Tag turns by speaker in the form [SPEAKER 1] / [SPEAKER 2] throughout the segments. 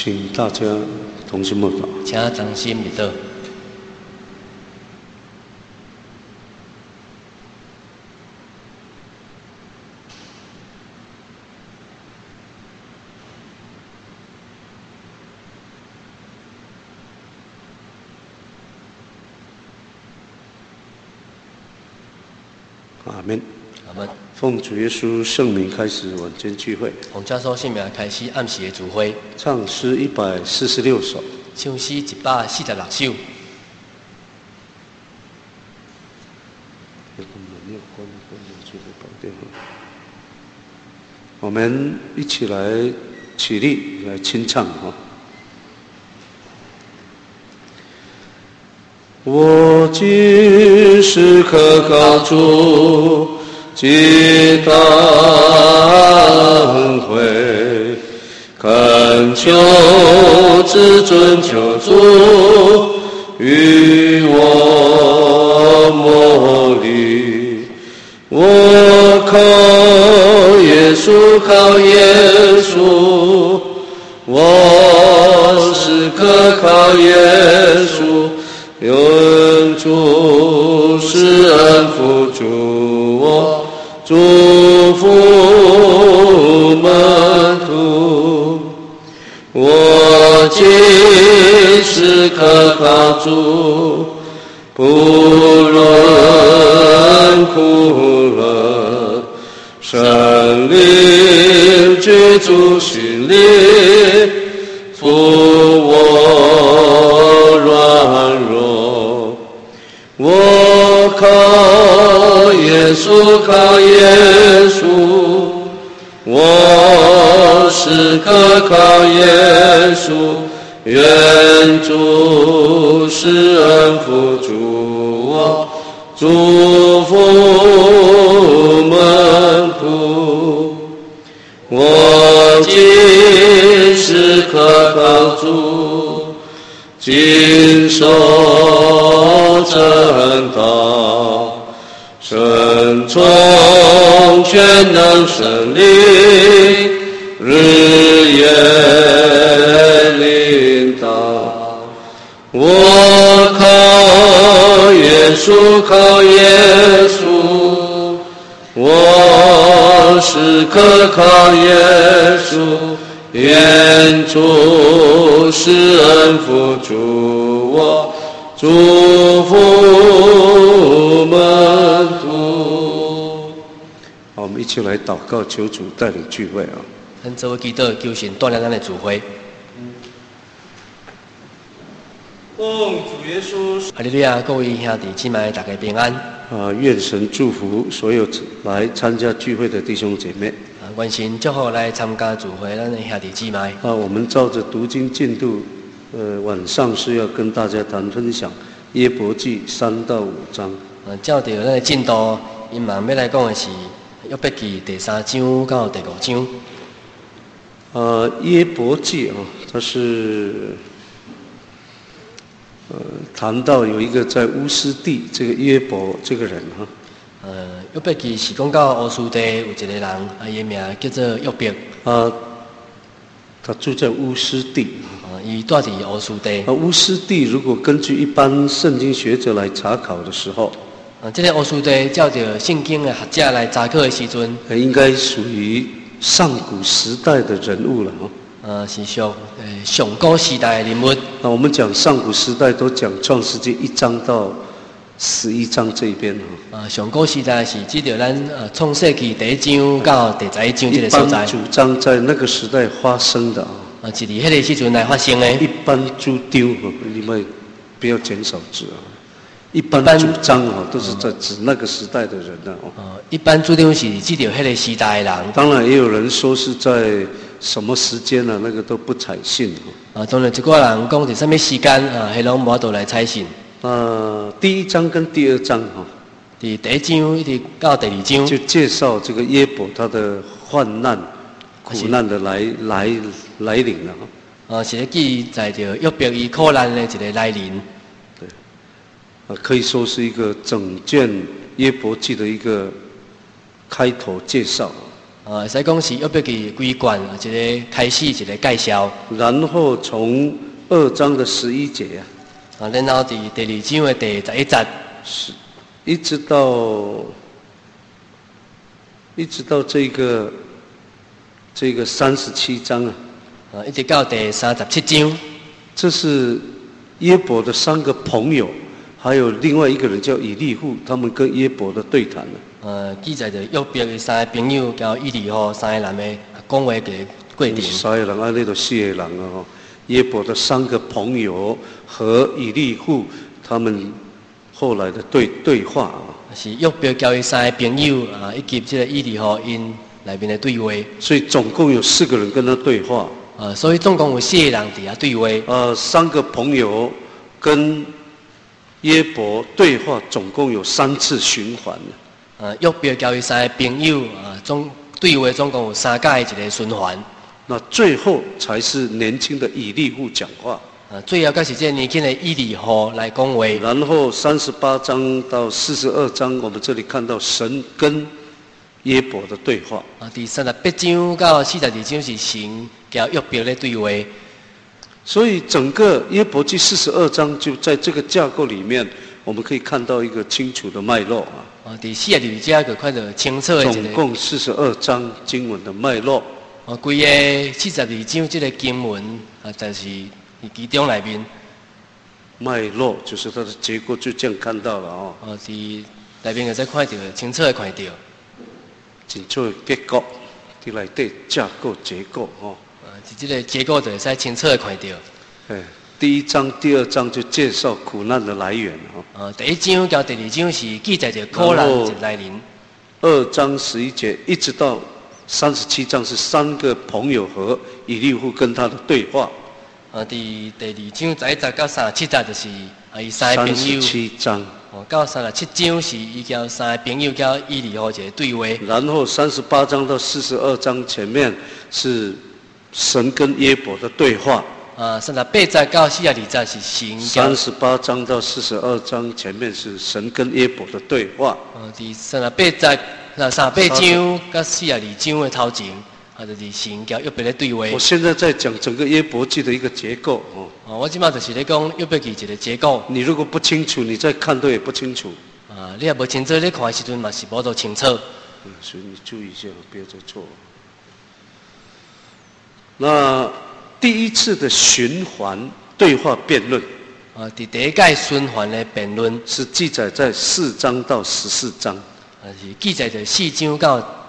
[SPEAKER 1] 请大家同心默祷。
[SPEAKER 2] 请专心默祷。
[SPEAKER 1] 阿门。
[SPEAKER 2] 阿门。
[SPEAKER 1] 奉主耶稣圣名开始晚间聚会。
[SPEAKER 2] 奉耶稣圣名开始暗时的聚会。
[SPEAKER 1] 唱诗146首。
[SPEAKER 2] 唱诗146首。
[SPEAKER 1] 我们一起来起立来清唱哈。我今时刻靠主，极大恩惠，恳求至尊救主与我膜礼。我靠耶稣，靠耶稣，我时刻靠耶稣。愿主施恩福助我，祝福门徒。我今时刻靠主，不论苦乐，圣灵居住心里，扶我软弱。我靠耶稣，靠耶稣，我时刻靠耶稣。愿主施恩福助我，祝福门徒。我今时刻靠主，谨守正道，顺从全能圣灵，日夜领导。我靠耶稣，靠耶稣，我时刻靠耶稣。愿主施恩福助我，祝福门徒。好，我们一起来祷告，求主带领聚会啊！
[SPEAKER 2] 咱做祈祷，求神带领咱的聚会。
[SPEAKER 1] 奉主耶稣，
[SPEAKER 2] 哈利路亚！各位兄弟姊妹，大家平安。
[SPEAKER 1] 愿神祝福所有来参加聚会的弟兄姐妹。
[SPEAKER 2] 愿神祝福来参加聚会咱的兄弟姊妹。
[SPEAKER 1] 我们照着读经进度，晚上是要跟大家谈分享约伯记3到5章。
[SPEAKER 2] 照着咱的进度，因嘛要来讲的是约伯记第3章到第5章。
[SPEAKER 1] 约伯记啊，它是谈到有一个在乌斯地这个约伯这个人哈。
[SPEAKER 2] 约伯记是讲到乌斯地有一个人，伊名叫做约伯。
[SPEAKER 1] 他住在乌斯地。
[SPEAKER 2] 伊住伫乌斯地。
[SPEAKER 1] 乌斯地如果根据一般圣经学者来查考的时候，
[SPEAKER 2] 这个乌斯地照着圣经的学者来查考的时阵，
[SPEAKER 1] 应该属于上古时代的人物了哈。
[SPEAKER 2] 是上古时代的人物。
[SPEAKER 1] 我们讲上古时代都讲创世纪1章到11章这一边
[SPEAKER 2] 上古时代是指着咱创世纪第1章到第11章这个所在。
[SPEAKER 1] 一般主张在那个时代发生的
[SPEAKER 2] 是伫迄个时阵来发生的。
[SPEAKER 1] 一般主张你们不要减少字一般主张都是在指那个时代的人
[SPEAKER 2] 一般主张是指着迄个时代的人。
[SPEAKER 1] 当然也有人说是在什么时间那个都不采信
[SPEAKER 2] 当然一个人讲是什么时间迄拢无法度来采信。
[SPEAKER 1] 第1章跟第2章
[SPEAKER 2] 第1章一直到第2章，
[SPEAKER 1] 就介绍这个约伯他的患难、苦难的来临了
[SPEAKER 2] 是咧记载着约伯伊苦难的一个来临。
[SPEAKER 1] 对，可以说是一个整卷约伯记的一个开头介绍。
[SPEAKER 2] 会使讲是约伯记规卷一个开始一个介绍。
[SPEAKER 1] 然后从2章的11节
[SPEAKER 2] 然后伫第2章的第11节，
[SPEAKER 1] 一直到这个37章
[SPEAKER 2] 一直到第37章，
[SPEAKER 1] 这是耶伯的3个朋友，还有另外一个人叫以利户，他们跟耶伯的对谈
[SPEAKER 2] 记载着约伯的3个朋友交以利户3个人的讲话嘅过程。
[SPEAKER 1] 3个人那就4个人耶伯的3个朋友和以利户他们后来的对话
[SPEAKER 2] 是约伯交伊3个朋友以及这个以利户因内面的对话。
[SPEAKER 1] 所以总共有4个人跟他对话。
[SPEAKER 2] 所以总共有4个人伫遐对话。
[SPEAKER 1] 3个朋友跟耶伯对话，总共有3次循环。
[SPEAKER 2] 约伯交伊3个朋友总对话总共有3届一个循环。
[SPEAKER 1] 那最后才是年轻的以利户讲话。
[SPEAKER 2] 最后才是这年轻的以利户来讲话。
[SPEAKER 1] 然后38章到42章，我们这里看到神跟耶伯的对话。
[SPEAKER 2] 第38章到42章是神交约伯的对话。
[SPEAKER 1] 所以整个耶伯记42章就在这个架构里面，我们可以看到一个清楚的脉络
[SPEAKER 2] 第42章就看到清楚的
[SPEAKER 1] 总共42章经文的脉络。
[SPEAKER 2] 规个42章这个经文就是其中内面。
[SPEAKER 1] 脉络就是它的结构，就这样看到了
[SPEAKER 2] 伫内面就再看到清楚的看到。
[SPEAKER 1] 清楚的结构，伫内底架构结构
[SPEAKER 2] 是这个结构就会使清楚的看到。
[SPEAKER 1] 第1章、第2章就介绍苦难的来源
[SPEAKER 2] 第1章到第2章是记载着苦难的来源。
[SPEAKER 1] 2章11节一直到37章是3个朋友和以利户跟他的对话。
[SPEAKER 2] 第2章11节到37节就是伊3个朋友。
[SPEAKER 1] 37章。
[SPEAKER 2] 到37章是伊交3个朋友交以利户一个对话。
[SPEAKER 1] 然后38章到42章前面是神跟耶伯的对话。
[SPEAKER 2] 38节到42节是神。
[SPEAKER 1] 38章到42章前面是神跟耶伯的对话。
[SPEAKER 2] 第38节38章到42章的头前，就是神交约伯的对话。
[SPEAKER 1] 我现在在讲整个约伯记的一个结构
[SPEAKER 2] 我即马就是咧讲约伯记一个结构。
[SPEAKER 1] 你如果不清楚，你再看都也不清楚。
[SPEAKER 2] 你也无清楚，你看的时阵嘛是无多清楚。
[SPEAKER 1] 所以你注意一下，不要再错。那第1次的循环对话辩论
[SPEAKER 2] 第1届循环的辩论
[SPEAKER 1] 是记载在4章到14章。
[SPEAKER 2] 是记载着4章到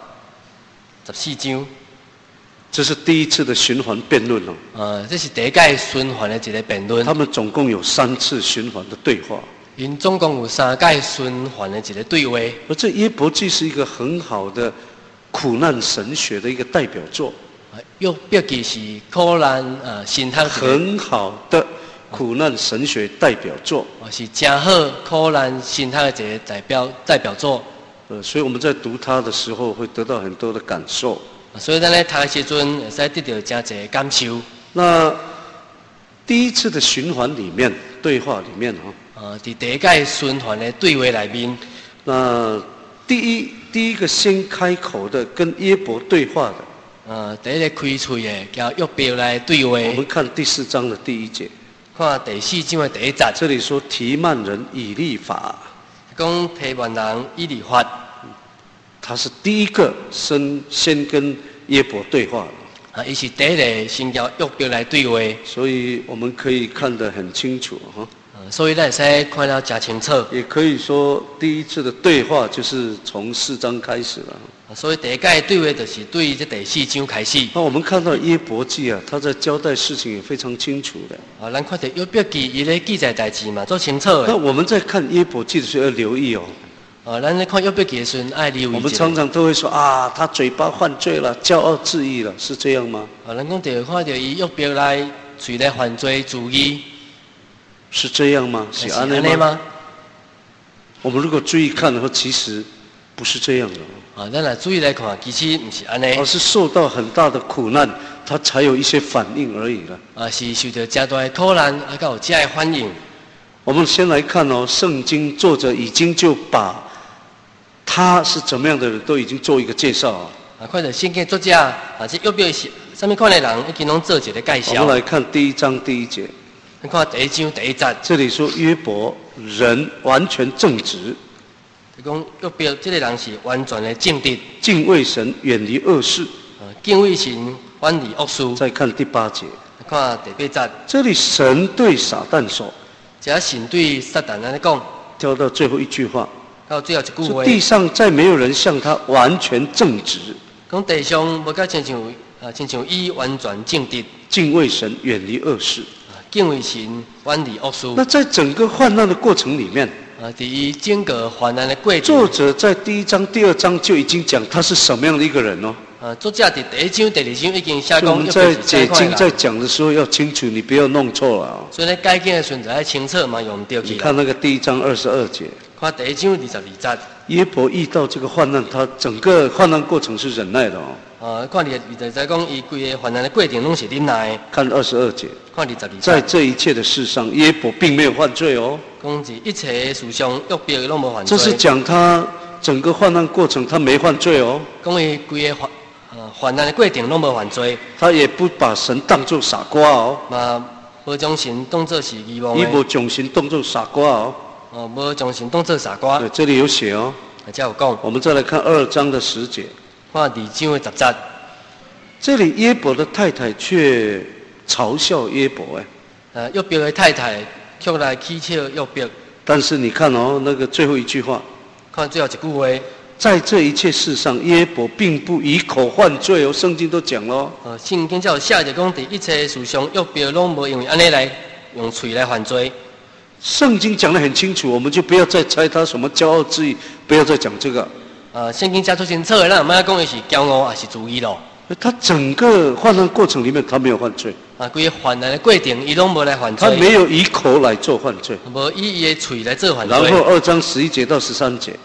[SPEAKER 2] 14章。
[SPEAKER 1] 这是第1次的循环辩论
[SPEAKER 2] 这是第1届循环的一个辩论。
[SPEAKER 1] 他们总共有3次循环的对话。
[SPEAKER 2] 因总共有3届循环的一个对话。
[SPEAKER 1] 而这约伯记是一个很好的苦难神学的一个代表作。
[SPEAKER 2] 约伯记是苦难神学
[SPEAKER 1] 很好的苦难神学代表作。
[SPEAKER 2] 是真好苦难神学的一个代表作。
[SPEAKER 1] 所以我们在读它的时候会得到很多的感受。
[SPEAKER 2] 所以咱咧读的时阵会使得到真侪的感受。那
[SPEAKER 1] 第1次的循环里面，对话里面
[SPEAKER 2] 第1届循环的对话里面，
[SPEAKER 1] 那第一个先开口的跟耶伯对话的，
[SPEAKER 2] 第一个开嘴的叫约伯来对话。
[SPEAKER 1] 我们看第4章的第1节，
[SPEAKER 2] 看第4章的第1节，
[SPEAKER 1] 这里说提曼人以利法，
[SPEAKER 2] 讲提曼人以利法。
[SPEAKER 1] 他是第一个先跟耶伯对话
[SPEAKER 2] 的。伊是第一个先交约伯来对话。
[SPEAKER 1] 所以我们可以看得很清楚
[SPEAKER 2] 所以咱会使看得真清楚。
[SPEAKER 1] 也可以说第1次的对话就是从4章开始了。
[SPEAKER 2] 所以第1届对话就是对这第4章开始。
[SPEAKER 1] 那我们看到约伯记他在交代事情也非常清楚的。
[SPEAKER 2] 咱看到约伯记伊咧记载代志嘛，做清楚的。
[SPEAKER 1] 那我们在看约伯记的时候要留意
[SPEAKER 2] 咱在看约伯记的时候爱留意。
[SPEAKER 1] 我们常常都会说他嘴巴犯罪了，骄傲自义了，是这样吗？
[SPEAKER 2] 咱讲到看到伊约伯来嘴来犯罪自义，
[SPEAKER 1] 是这样吗？是安内吗？我们如果注意看的话，其实不是这样的。
[SPEAKER 2] 咱来注意来看，其实不是安内。
[SPEAKER 1] 而是受到很大的苦难，他才有一些反应而已了。
[SPEAKER 2] 是受到真大的苦难，才有这样的反应。
[SPEAKER 1] 我们先来看圣经作者已经就把他是怎么样的人都已经做一个介绍
[SPEAKER 2] 看到圣经作者这约伯是什么款的人，已经拢做一个介绍。
[SPEAKER 1] 我们来看第1章第1节。
[SPEAKER 2] 你看第1章第1节，
[SPEAKER 1] 这里说约伯人完全正直，
[SPEAKER 2] 讲约伯这个人是完全的正直，
[SPEAKER 1] 敬畏神，远离恶事。
[SPEAKER 2] 敬畏神，远离恶事。
[SPEAKER 1] 再看第8节。
[SPEAKER 2] 看第8节，
[SPEAKER 1] 这里神对撒旦说，
[SPEAKER 2] 这神对撒旦安尼讲，
[SPEAKER 1] 跳到最后一句话，
[SPEAKER 2] 到最后一句话，
[SPEAKER 1] 地上再没有人像他完全正直，
[SPEAKER 2] 讲地上无甲亲像伊完全正直，
[SPEAKER 1] 敬畏神，远离恶事。
[SPEAKER 2] 敬畏神，远离恶事。
[SPEAKER 1] 那在整个患难的过程里面，
[SPEAKER 2] 在整个患难的过程，
[SPEAKER 1] 作者在第1章、第2章就已经讲他是什么样的一个人哦。
[SPEAKER 2] 作者在第1章、第2章已经写讲，
[SPEAKER 1] 我们在解经在讲的时候要清楚，你不要弄错了啊。
[SPEAKER 2] 所以咧解经的时候要清楚嘛，用唔对去。
[SPEAKER 1] 你看那个第1章22节，
[SPEAKER 2] 看第1章22节，
[SPEAKER 1] 约伯遇到这个患难，他整个患难过程是忍耐的哦。
[SPEAKER 2] 看22节讲，伊规个患难的过程拢是忍耐。
[SPEAKER 1] 看22节，
[SPEAKER 2] 看22节，
[SPEAKER 1] 在这一切的事上，约伯并没有犯罪哦。
[SPEAKER 2] 讲是一切事上约伯拢无犯罪。
[SPEAKER 1] 这是讲他整个患难过程他没犯罪哦。
[SPEAKER 2] 讲伊规个患难的过程拢无犯罪。
[SPEAKER 1] 他也不把神当作傻瓜哦。
[SPEAKER 2] 嘛，无将神当作是义望的。
[SPEAKER 1] 伊无将神当作傻瓜哦。
[SPEAKER 2] 无将神当作傻瓜。
[SPEAKER 1] 对，这里有写哦。
[SPEAKER 2] 这有讲。
[SPEAKER 1] 我们再来看2章的10节。
[SPEAKER 2] 看2章的10节。
[SPEAKER 1] 这里约伯的太太却嘲笑约伯哎。
[SPEAKER 2] 约伯的太太却来取笑约伯。
[SPEAKER 1] 但是你看哦，那个最后一句话。
[SPEAKER 2] 看最后一句话。
[SPEAKER 1] 在这一切事上，约伯并不以口犯罪哦，圣经都讲了。
[SPEAKER 2] 圣经才有写着讲，伫一切事上，约伯拢无因为安尼来用嘴来犯罪。
[SPEAKER 1] 圣经讲得很清楚，我们就不要再猜他什么骄傲自义，不要再讲这个。
[SPEAKER 2] 圣经讲出清楚的，咱唔要讲伊是骄傲还是自义咯。
[SPEAKER 1] 他整个患难过程里面，他没有犯罪。
[SPEAKER 2] 规个患难的过程，伊拢无来犯罪。
[SPEAKER 1] 他没有以口来做犯罪，
[SPEAKER 2] 无以伊的嘴来做犯罪。
[SPEAKER 1] 然后2章11节到13节。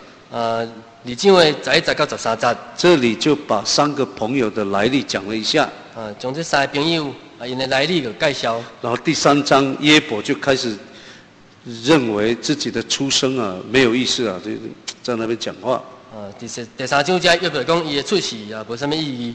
[SPEAKER 2] 2章的11节到13节，
[SPEAKER 1] 这里就把3个朋友的来历讲了一下。
[SPEAKER 2] 将这3个朋友因的来历给介绍。然
[SPEAKER 1] 后第3章约伯就开始认为自己的出生没有意思啊，就在那边讲话。
[SPEAKER 2] 第3章这约伯讲伊的出世无什么意义。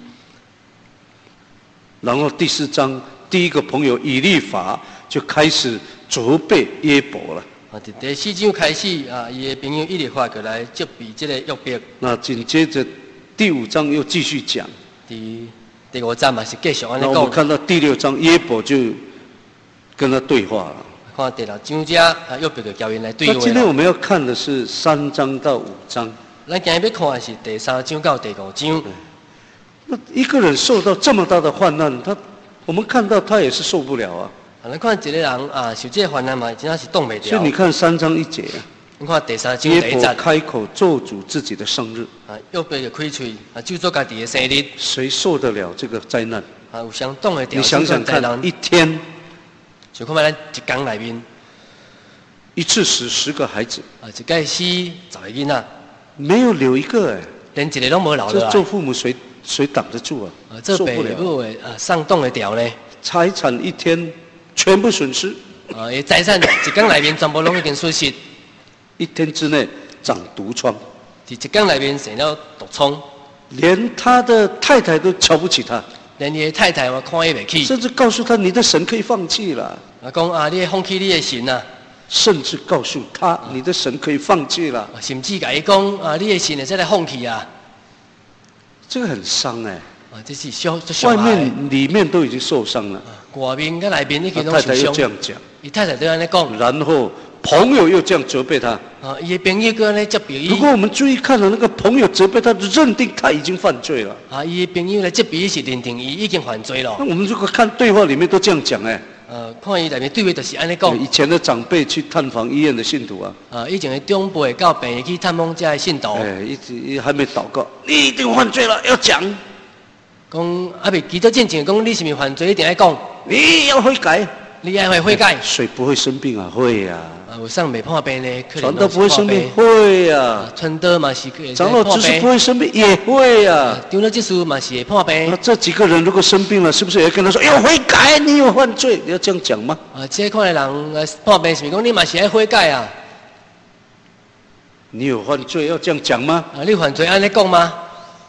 [SPEAKER 1] 然后第4章第一个朋友以利法就开始责备约伯了。
[SPEAKER 2] 第4章开始伊的朋友以利法就来责备这个约伯。
[SPEAKER 1] 那紧接着第5章又继续讲。
[SPEAKER 2] 第5章嘛是继续安尼讲。
[SPEAKER 1] 那我们看到第6章约伯就跟他对话了。
[SPEAKER 2] 看第6章这约伯就交因来对话。
[SPEAKER 1] 那今天我们要看的是3章到5章。
[SPEAKER 2] 咱今日要看的是第3章到第5章。
[SPEAKER 1] 那一个人受到这么大的患难，我们看到他也是受不了啊。
[SPEAKER 2] 咱看一个人受这个患难嘛，真的是挡不了。
[SPEAKER 1] 所以你看3章1节
[SPEAKER 2] 你看第3章第1节。
[SPEAKER 1] 约伯开口咒诅自己的生日。
[SPEAKER 2] 约伯就开嘴咒诅家己的生日。
[SPEAKER 1] 谁受得了这个灾难？
[SPEAKER 2] 有谁挡得了？
[SPEAKER 1] 你想想看，一天，
[SPEAKER 2] 就看咱一天里面，
[SPEAKER 1] 一次死10个孩子。
[SPEAKER 2] 一届死10个囡仔，
[SPEAKER 1] 没有留一个哎，
[SPEAKER 2] 连一个都没留落来。
[SPEAKER 1] 这做父母谁挡得住啊？
[SPEAKER 2] 这父母的上挡得了呢？
[SPEAKER 1] 财产一天全部损失。
[SPEAKER 2] 财产一天里面全部拢已经损失。
[SPEAKER 1] 一天之内长毒疮。
[SPEAKER 2] 在一天里面生了毒疮。
[SPEAKER 1] 连他的太太都瞧不起他。
[SPEAKER 2] 连你的太太我看伊袂起。
[SPEAKER 1] 甚至告诉他，你的神可以放弃了。
[SPEAKER 2] 讲你放弃你的神啊。
[SPEAKER 1] 甚至告诉他，你的神可以放弃了。
[SPEAKER 2] 甚至甲伊讲你的神会再来放弃啊。
[SPEAKER 1] 这个很伤哎。
[SPEAKER 2] 这是
[SPEAKER 1] 外面里面都已经受伤了。
[SPEAKER 2] 外面跟里面已经都受伤。
[SPEAKER 1] 太太又这样讲。
[SPEAKER 2] 伊太太都安尼讲。
[SPEAKER 1] 然后朋友又这样责备他。
[SPEAKER 2] 伊的朋友搁安尼责备伊。
[SPEAKER 1] 如果我们注意看了那个朋友责备他，认定他已经犯罪了。
[SPEAKER 2] 伊的朋友来责备伊是认定伊已经犯罪了。
[SPEAKER 1] 那我们如果看对话里面都这样讲哎。
[SPEAKER 2] 看伊里面对话就是安尼讲。
[SPEAKER 1] 以前的长辈去探访医院的信徒
[SPEAKER 2] 以前的长辈到病院去探访这些信徒。
[SPEAKER 1] 一直还没祷告，你一定犯罪了，要讲。
[SPEAKER 2] 讲未祈祷进前讲你是咪犯罪，一定要讲。
[SPEAKER 1] 你要悔改，
[SPEAKER 2] 你要悔改。
[SPEAKER 1] 水不会生病啊？会呀。
[SPEAKER 2] 有上没破病呢？
[SPEAKER 1] 传道不会生病？会呀。
[SPEAKER 2] 传道嘛是。
[SPEAKER 1] 长老执事不会生病？也会呀。
[SPEAKER 2] 长老执事嘛是会破病。
[SPEAKER 1] 那这几个人如果生病了，是不是也跟他说要悔改？你有犯罪，你要这样讲吗？
[SPEAKER 2] 这款的人破病是咪讲你嘛是要悔改啊？
[SPEAKER 1] 你有犯罪要这样讲吗？
[SPEAKER 2] 你犯罪安尼讲吗？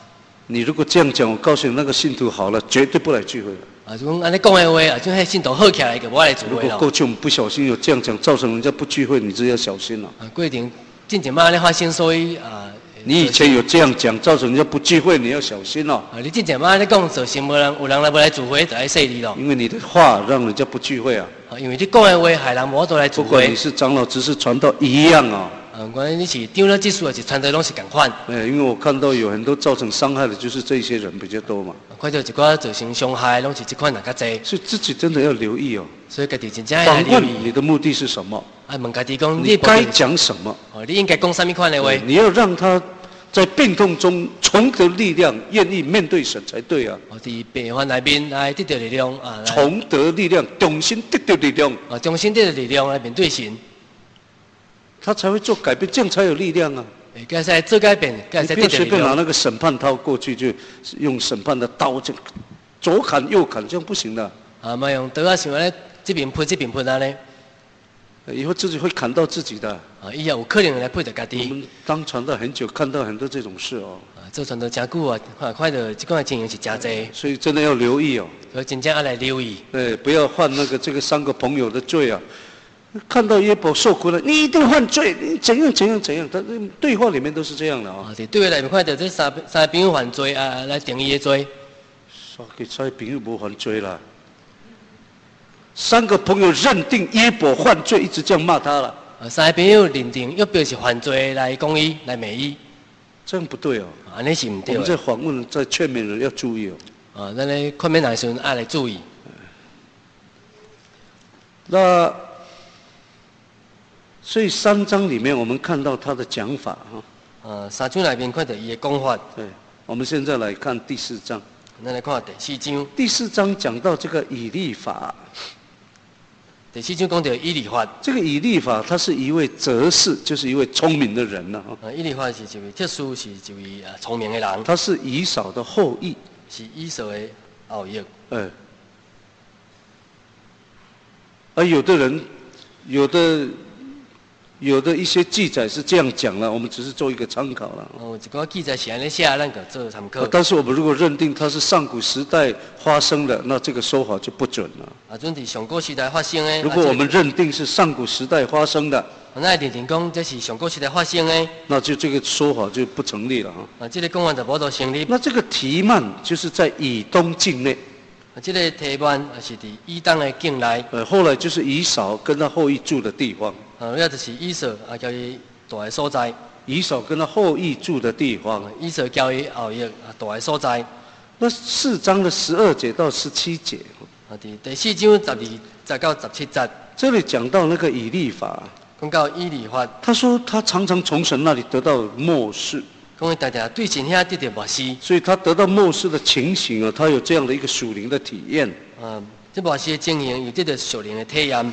[SPEAKER 1] 你如果这样讲，我告诉你，那个信徒好了，绝对不来聚会了。
[SPEAKER 2] 啊，就讲安尼讲的话啊，就迄信徒好起来就无来聚
[SPEAKER 1] 如
[SPEAKER 2] 会咯。
[SPEAKER 1] 果过去我们不小心有这样讲，造成人家不聚会，你这要小心了。
[SPEAKER 2] 啊，过程进前嘛安尼发生，所以啊。
[SPEAKER 1] 你以前有这样讲，造成人家不聚会，你要小心哦。
[SPEAKER 2] 啊，你进前嘛安尼讲，造成有人来不来聚会，就要细哩咯。
[SPEAKER 1] 因为你的话让人家不聚会啊。
[SPEAKER 2] 啊，因为你讲的话害人无都来聚会。
[SPEAKER 1] 不管你是长老、执事、传道一样啊。
[SPEAKER 2] 不管你是长老、执事还是传道，拢是共款。
[SPEAKER 1] 因为我看到有很多造成伤害的，就是这些人比较多嘛。
[SPEAKER 2] 看到一寡造成伤害，拢是这款人较济。
[SPEAKER 1] 所以自己真的要留意哦。
[SPEAKER 2] 所以家己真正要留意。
[SPEAKER 1] 访问你的目的是什么？
[SPEAKER 2] 啊，问家己讲，
[SPEAKER 1] 你该讲什么？
[SPEAKER 2] 哦，你应该讲什么款的话？
[SPEAKER 1] 你要让他在病痛中重得力量，愿意面对神才对啊！
[SPEAKER 2] 哦，在病患内面来得到力量啊！
[SPEAKER 1] 重得力量，重新得到力量。
[SPEAKER 2] 哦，重新得到力量来面对神，
[SPEAKER 1] 他才会做改变，这样才有力量啊！
[SPEAKER 2] 该使做改变，该使得到力量。
[SPEAKER 1] 你不要随便拿那个审判刀过去，就用审判的刀就左砍右砍，这样不行的。
[SPEAKER 2] 啊，莫用刀啊，像咧这边喷这边喷安尼。
[SPEAKER 1] 以后自己会砍到自己的。
[SPEAKER 2] 啊，以后有可能来配到家己。
[SPEAKER 1] 我们当传道很久，看到很多这种事哦。
[SPEAKER 2] 啊，做传道真久啊，看到这款情形是真多。
[SPEAKER 1] 所以真的要留意哦。
[SPEAKER 2] 所以真正要来留意。
[SPEAKER 1] 不要犯这个3个朋友的罪啊！看到约伯受苦了，你一定犯罪，你怎样怎样怎样？他对话里面都是这样的啊。
[SPEAKER 2] 对话里面看到这三个朋友犯罪啊，来定义的罪。
[SPEAKER 1] 三个朋友无犯罪啦。3个朋友认定约伯犯罪，一直这样骂他了。
[SPEAKER 2] 三个朋友认定约伯是犯罪，来讲伊，来骂伊，
[SPEAKER 1] 这样不对哦。
[SPEAKER 2] 安尼是唔对。
[SPEAKER 1] 我们在访问、在劝勉人要注意
[SPEAKER 2] 哦。咱咧劝勉人时阵爱来注意。
[SPEAKER 1] 那所以3章里面我们看到他的讲法哈。
[SPEAKER 2] 3章里面看到伊的讲法。
[SPEAKER 1] 对，我们现在来看第4章。
[SPEAKER 2] 咱来看第4章。
[SPEAKER 1] 第4章讲到这个以利法。
[SPEAKER 2] 第4章讲到以利法，
[SPEAKER 1] 这个以利法他是一位哲士，就是一位聪明的人了
[SPEAKER 2] 以利法是一位特殊，是一位聪明的人。
[SPEAKER 1] 他是以扫的后裔，
[SPEAKER 2] 是以扫的后裔。
[SPEAKER 1] 有的人，有的一些记载是这样讲了，我们只是做一个参考了。
[SPEAKER 2] 一个记载是安尼写，咱就做参考。
[SPEAKER 1] 但是我们如果认定它是上古时代发生的，那这个说法就不准了。
[SPEAKER 2] 准是上古时代发生的。
[SPEAKER 1] 如果我们认定是上古时代发生的，
[SPEAKER 2] 那认定讲这是上古时代发生的，
[SPEAKER 1] 那就这个说法就不成立了
[SPEAKER 2] 这个讲法就无得成立。
[SPEAKER 1] 那这个提曼就是在以东境内。
[SPEAKER 2] 这个提曼是伫以东的境内。
[SPEAKER 1] 后来就是以扫跟他后裔住的地方。
[SPEAKER 2] 那就是以扫叫伊住的所在。
[SPEAKER 1] 以扫跟他后裔住的地方。
[SPEAKER 2] 以扫叫伊后裔住的所在。
[SPEAKER 1] 那4章的12节到17节。
[SPEAKER 2] 第4章12到17节。
[SPEAKER 1] 这里讲到那个以利法。
[SPEAKER 2] 讲到以利法。他
[SPEAKER 1] 说他常常从神那里得到默示。
[SPEAKER 2] 讲伊常常对神遐得到默示。
[SPEAKER 1] 所以他得到默示的情形他有这样的一个属灵的体验。
[SPEAKER 2] 这默示的情形有得到属灵的体验。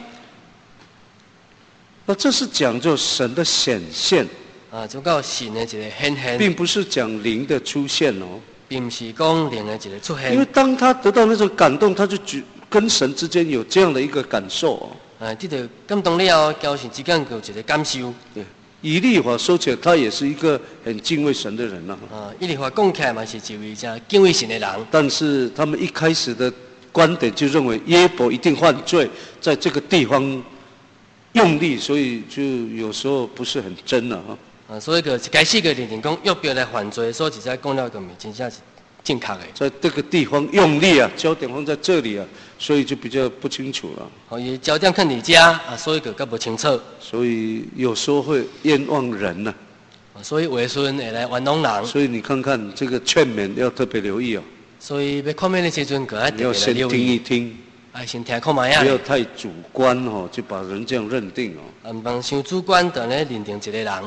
[SPEAKER 1] 那这是讲究神的显现。
[SPEAKER 2] 就到神的一个显现。
[SPEAKER 1] 并不是讲灵的出现
[SPEAKER 2] 并不是讲灵的一个出现。
[SPEAKER 1] 因为当他得到那种感动，他就跟神之间有这样的一个感受
[SPEAKER 2] 得到感动了后，交神之间有一个感受。
[SPEAKER 1] 对。以利法说起来，他也是一个很敬畏神的人
[SPEAKER 2] 以利法讲起来嘛，是一位真敬畏神的人。
[SPEAKER 1] 但是他们一开始的观点就认为约伯一定犯罪，在这个地方用力，所以就有时候不是很真了
[SPEAKER 2] 所以个开始个认定讲约伯来犯罪，所以实在讲了个咪真正是正确的。
[SPEAKER 1] 在这个地方用力焦点放在这里所以就比较不清楚了。
[SPEAKER 2] 伊焦点看你家所以个较不清楚。
[SPEAKER 1] 所以有时候会冤枉人
[SPEAKER 2] 所以为顺会来冤枉人。
[SPEAKER 1] 所以你看看这个劝勉要特别留意
[SPEAKER 2] 所以要看勉的时阵，个要特别
[SPEAKER 1] 要先听一听。
[SPEAKER 2] 先听看卖
[SPEAKER 1] 不要太主观就把人这样认定
[SPEAKER 2] 唔通伤主观的来认定一个人。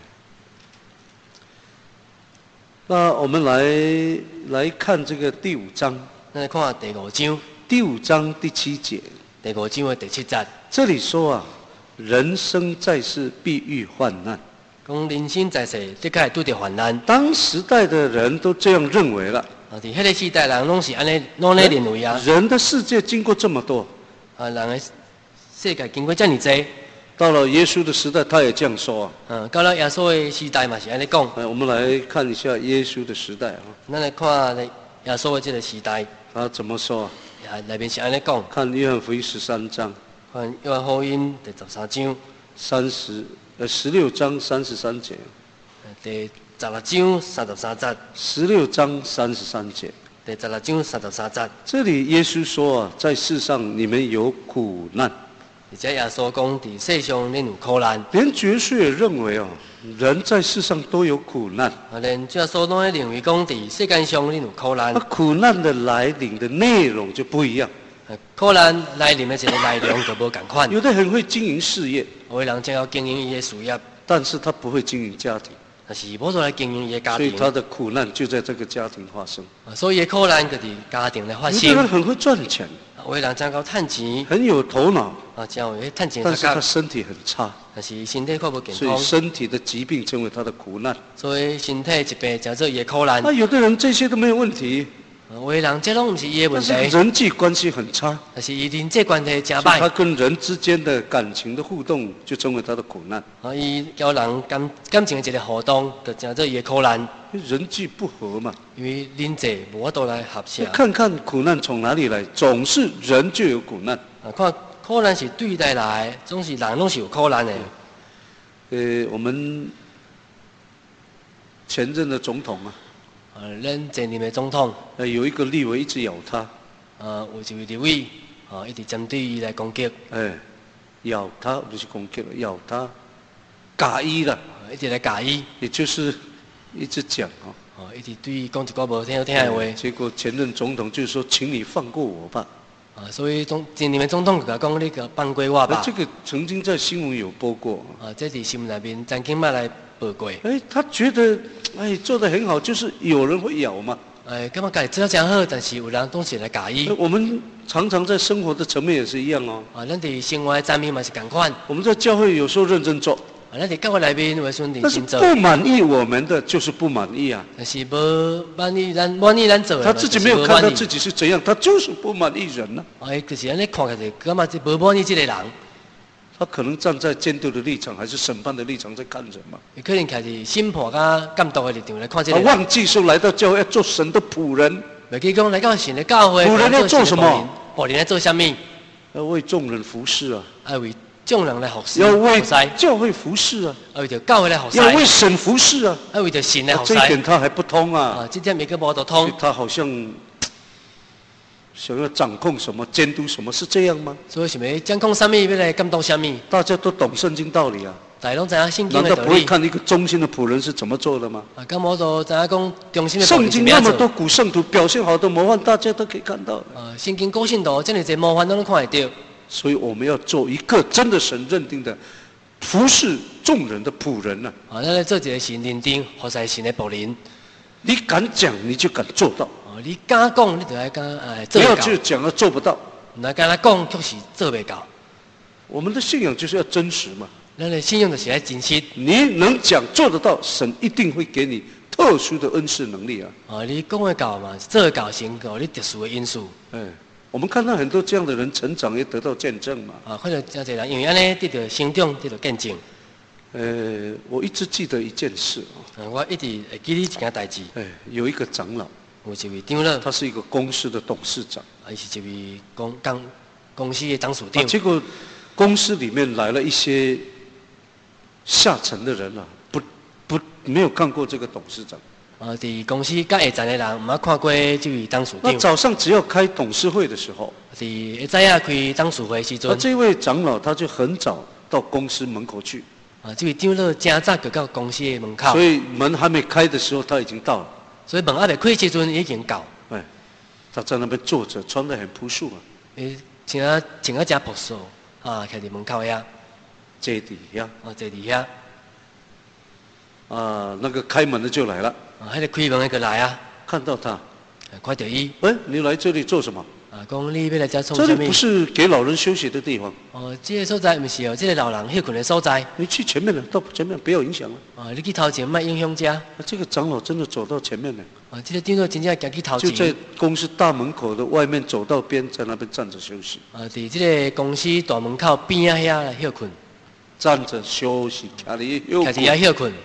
[SPEAKER 1] 那我们来看这个第5章。
[SPEAKER 2] 来看第5章。
[SPEAKER 1] 第5章第7节。
[SPEAKER 2] 第5章的第7节。
[SPEAKER 1] 这里说人生在世必遇患难。
[SPEAKER 2] 讲人生在世的确会拄着患难。
[SPEAKER 1] 当时代的人都这样认为了。
[SPEAKER 2] 伫迄个时代人拢是安尼认为
[SPEAKER 1] 人的世界经过这么多。
[SPEAKER 2] 人的世界经过这么多。
[SPEAKER 1] 到了耶稣的时代，他也这样说啊。
[SPEAKER 2] 到了耶稣的时代嘛是安尼讲。
[SPEAKER 1] 我们来看一下耶稣的时代啊。
[SPEAKER 2] 咱来看耶稣的这个时代。
[SPEAKER 1] 他怎么说
[SPEAKER 2] 啊？内面是安尼讲。
[SPEAKER 1] 看约翰福音13章。
[SPEAKER 2] 看约翰福音第13章。
[SPEAKER 1] 16章33节。
[SPEAKER 2] 第16章33节。
[SPEAKER 1] 16章33节。
[SPEAKER 2] 第16章33节。
[SPEAKER 1] 这里耶稣说啊，在世上你们有苦难。
[SPEAKER 2] 而且耶稣讲，在世上恁有苦难。
[SPEAKER 1] 连爵士也认为啊，人在世上都有苦难。
[SPEAKER 2] 连耶稣拢认为讲，在世间上恁有苦难。
[SPEAKER 1] 苦难的来临的内容就不一样。
[SPEAKER 2] 苦难来临的这个内容就无同款。
[SPEAKER 1] 有的很会经营事业，
[SPEAKER 2] 有的人正要经营伊的事业，
[SPEAKER 1] 但是他不会经营家庭。
[SPEAKER 2] 但是无做来经营伊的家庭，
[SPEAKER 1] 所以他的苦难就在这个家庭发生。
[SPEAKER 2] 所以苦难就在家庭来发生。
[SPEAKER 1] 有的人很会赚钱，
[SPEAKER 2] 有的人正够赚钱，
[SPEAKER 1] 很有头脑，
[SPEAKER 2] 真有赚钱，
[SPEAKER 1] 但是他身体很差，
[SPEAKER 2] 但是身体却无健康，
[SPEAKER 1] 所以身体的疾病成为他的苦难。
[SPEAKER 2] 所以身体疾病叫做伊的苦难。
[SPEAKER 1] 有的人这些都没有问题，
[SPEAKER 2] 有的人这拢不是伊的问题，
[SPEAKER 1] 但是人际关系很差，
[SPEAKER 2] 但是伊人际关系真歹，
[SPEAKER 1] 他跟人之间的感情的互动就成为他的苦难。
[SPEAKER 2] 伊交人感情的一个互动，就叫做伊的苦难。
[SPEAKER 1] 人际不和嘛，
[SPEAKER 2] 因为人际无法度来合适。
[SPEAKER 1] 看看苦难从哪里来，总是人就有苦难。
[SPEAKER 2] 看苦难是对待来，总是人拢是有苦难的。
[SPEAKER 1] 我们前任的总统啊。
[SPEAKER 2] 咱前任的总统，
[SPEAKER 1] 有一个立委一直咬他，
[SPEAKER 2] 有一位立委，一直针对伊来攻击，
[SPEAKER 1] 咬他不是攻击了，咬他，假伊了，
[SPEAKER 2] 一直来假伊，
[SPEAKER 1] 也就是一直讲
[SPEAKER 2] 一直对伊讲一个无听好听的话。
[SPEAKER 1] 结果前任总统就说：“请你放过我吧。”
[SPEAKER 2] 所以前任的总统就讲：“你个放过我吧。”
[SPEAKER 1] 这个曾经在新闻有播过。
[SPEAKER 2] 这在新闻那边曾经捌来报过。
[SPEAKER 1] 他觉得做得很好，就是有人会咬嘛。
[SPEAKER 2] 感觉家己做得真好，但是有人总是来假伊。
[SPEAKER 1] 我们常常在生活的层面也是一样哦。
[SPEAKER 2] 咱在生活的层面嘛是同款。
[SPEAKER 1] 我们在教会有时候认真做。
[SPEAKER 2] 咱在教会内面有时阵认真做。
[SPEAKER 1] 但是不满意我们的就是不满意啊。
[SPEAKER 2] 但是无满意咱做的。
[SPEAKER 1] 他自己没有看到自己是怎样，他就是不满意人呢。
[SPEAKER 2] 就是安尼看起来，感觉无满意这个人。
[SPEAKER 1] 他可能站在监督的立场，还是审判的立场在看人嘛？
[SPEAKER 2] 也可能开始审判甲监督的立场来看这个人。
[SPEAKER 1] 他忘记说来到教会要做神的仆人。
[SPEAKER 2] 未记讲来到神的教会。
[SPEAKER 1] 仆人要做什么？
[SPEAKER 2] 仆人要做什么？
[SPEAKER 1] 要为众人服侍啊！
[SPEAKER 2] 要为众人来服侍。
[SPEAKER 1] 要为教会服侍啊！
[SPEAKER 2] 要为着教会来服侍。
[SPEAKER 1] 要为神服侍啊！
[SPEAKER 2] 要为着神来服侍。
[SPEAKER 1] 这一点他还不通啊！
[SPEAKER 2] 这点没个无得通。
[SPEAKER 1] 他好像想要掌控什么、监督什么，是这样吗？
[SPEAKER 2] 所以想要掌控什么，要来监督什么？
[SPEAKER 1] 大家都懂圣经道理啊！
[SPEAKER 2] 大家拢知影圣经的道理。
[SPEAKER 1] 难道不会看一个忠心的仆人是怎么做的吗？
[SPEAKER 2] 咁我就知影讲忠心的仆人是
[SPEAKER 1] 圣经那么多古圣徒表现好的模范，大家都可以看到。
[SPEAKER 2] 圣经古圣徒这样子模范都能看得到。
[SPEAKER 1] 所以我们要做一个真的神认定的服侍众人的仆人呢。
[SPEAKER 2] 咱来做一个神认定服侍神的仆人。
[SPEAKER 1] 你敢讲，你就敢做到。
[SPEAKER 2] 你敢讲，你就要敢做到。
[SPEAKER 1] 不要就讲了做不到。
[SPEAKER 2] 那敢若讲，确实做不到。
[SPEAKER 1] 我们的信仰就是要真实嘛。
[SPEAKER 2] 咱的信仰就是要真实。
[SPEAKER 1] 你能讲做得到，神一定会给你特殊的恩赐能力啊。
[SPEAKER 2] 你讲得到嘛？做得到，神给你特殊的因素。
[SPEAKER 1] 我们看到很多这样的人成长，也得到见证嘛。
[SPEAKER 2] 看到真侪人因为安尼得到成长，得到见证。
[SPEAKER 1] 我一直记得一件事
[SPEAKER 2] 我一直会记得一件代志。
[SPEAKER 1] 有一个长老。
[SPEAKER 2] 有一位长老，
[SPEAKER 1] 他是一个公司的董事长，
[SPEAKER 2] 伊是一位公司的董事长。
[SPEAKER 1] 结果公司里面来了一些下层的人没有看过这个董事长。
[SPEAKER 2] 在公司甲下层的人唔捌看过这位董事长。
[SPEAKER 1] 那早上只要开董事会的时候，
[SPEAKER 2] 在会知影开董事会时阵，
[SPEAKER 1] 这位长老他就很早到公司门口去。
[SPEAKER 2] 这位长老真早就到公司的门口。
[SPEAKER 1] 所以门还没开的时候，他已经到了。
[SPEAKER 2] 所以门还没开时阵已经到。
[SPEAKER 1] 他在那边坐着，穿得很朴素啊。
[SPEAKER 2] 穿啊真朴素徛在门口遐。
[SPEAKER 1] 坐伫遐。
[SPEAKER 2] 坐伫遐。
[SPEAKER 1] 那个开门的就来了。
[SPEAKER 2] 那个开门的就来啊。
[SPEAKER 1] 看到他。
[SPEAKER 2] 看到伊。
[SPEAKER 1] 你来这里做什么？
[SPEAKER 2] 讲你要来这做什么？
[SPEAKER 1] 这里不是给老人休息的地方。
[SPEAKER 2] 这个所在不是哦，这个老人休困的所在。
[SPEAKER 1] 你去前面了，到前面不要影响了。
[SPEAKER 2] 你去头前，莫影响这。
[SPEAKER 1] 这个长老真的走到前面了。
[SPEAKER 2] 这个长老真正行去头前。
[SPEAKER 1] 就在公司大门口的外面走到边，在那边站着休息。
[SPEAKER 2] 在这个公司大门口边啊遐来休困。
[SPEAKER 1] 站着休息，卡里又
[SPEAKER 2] 开始要休困。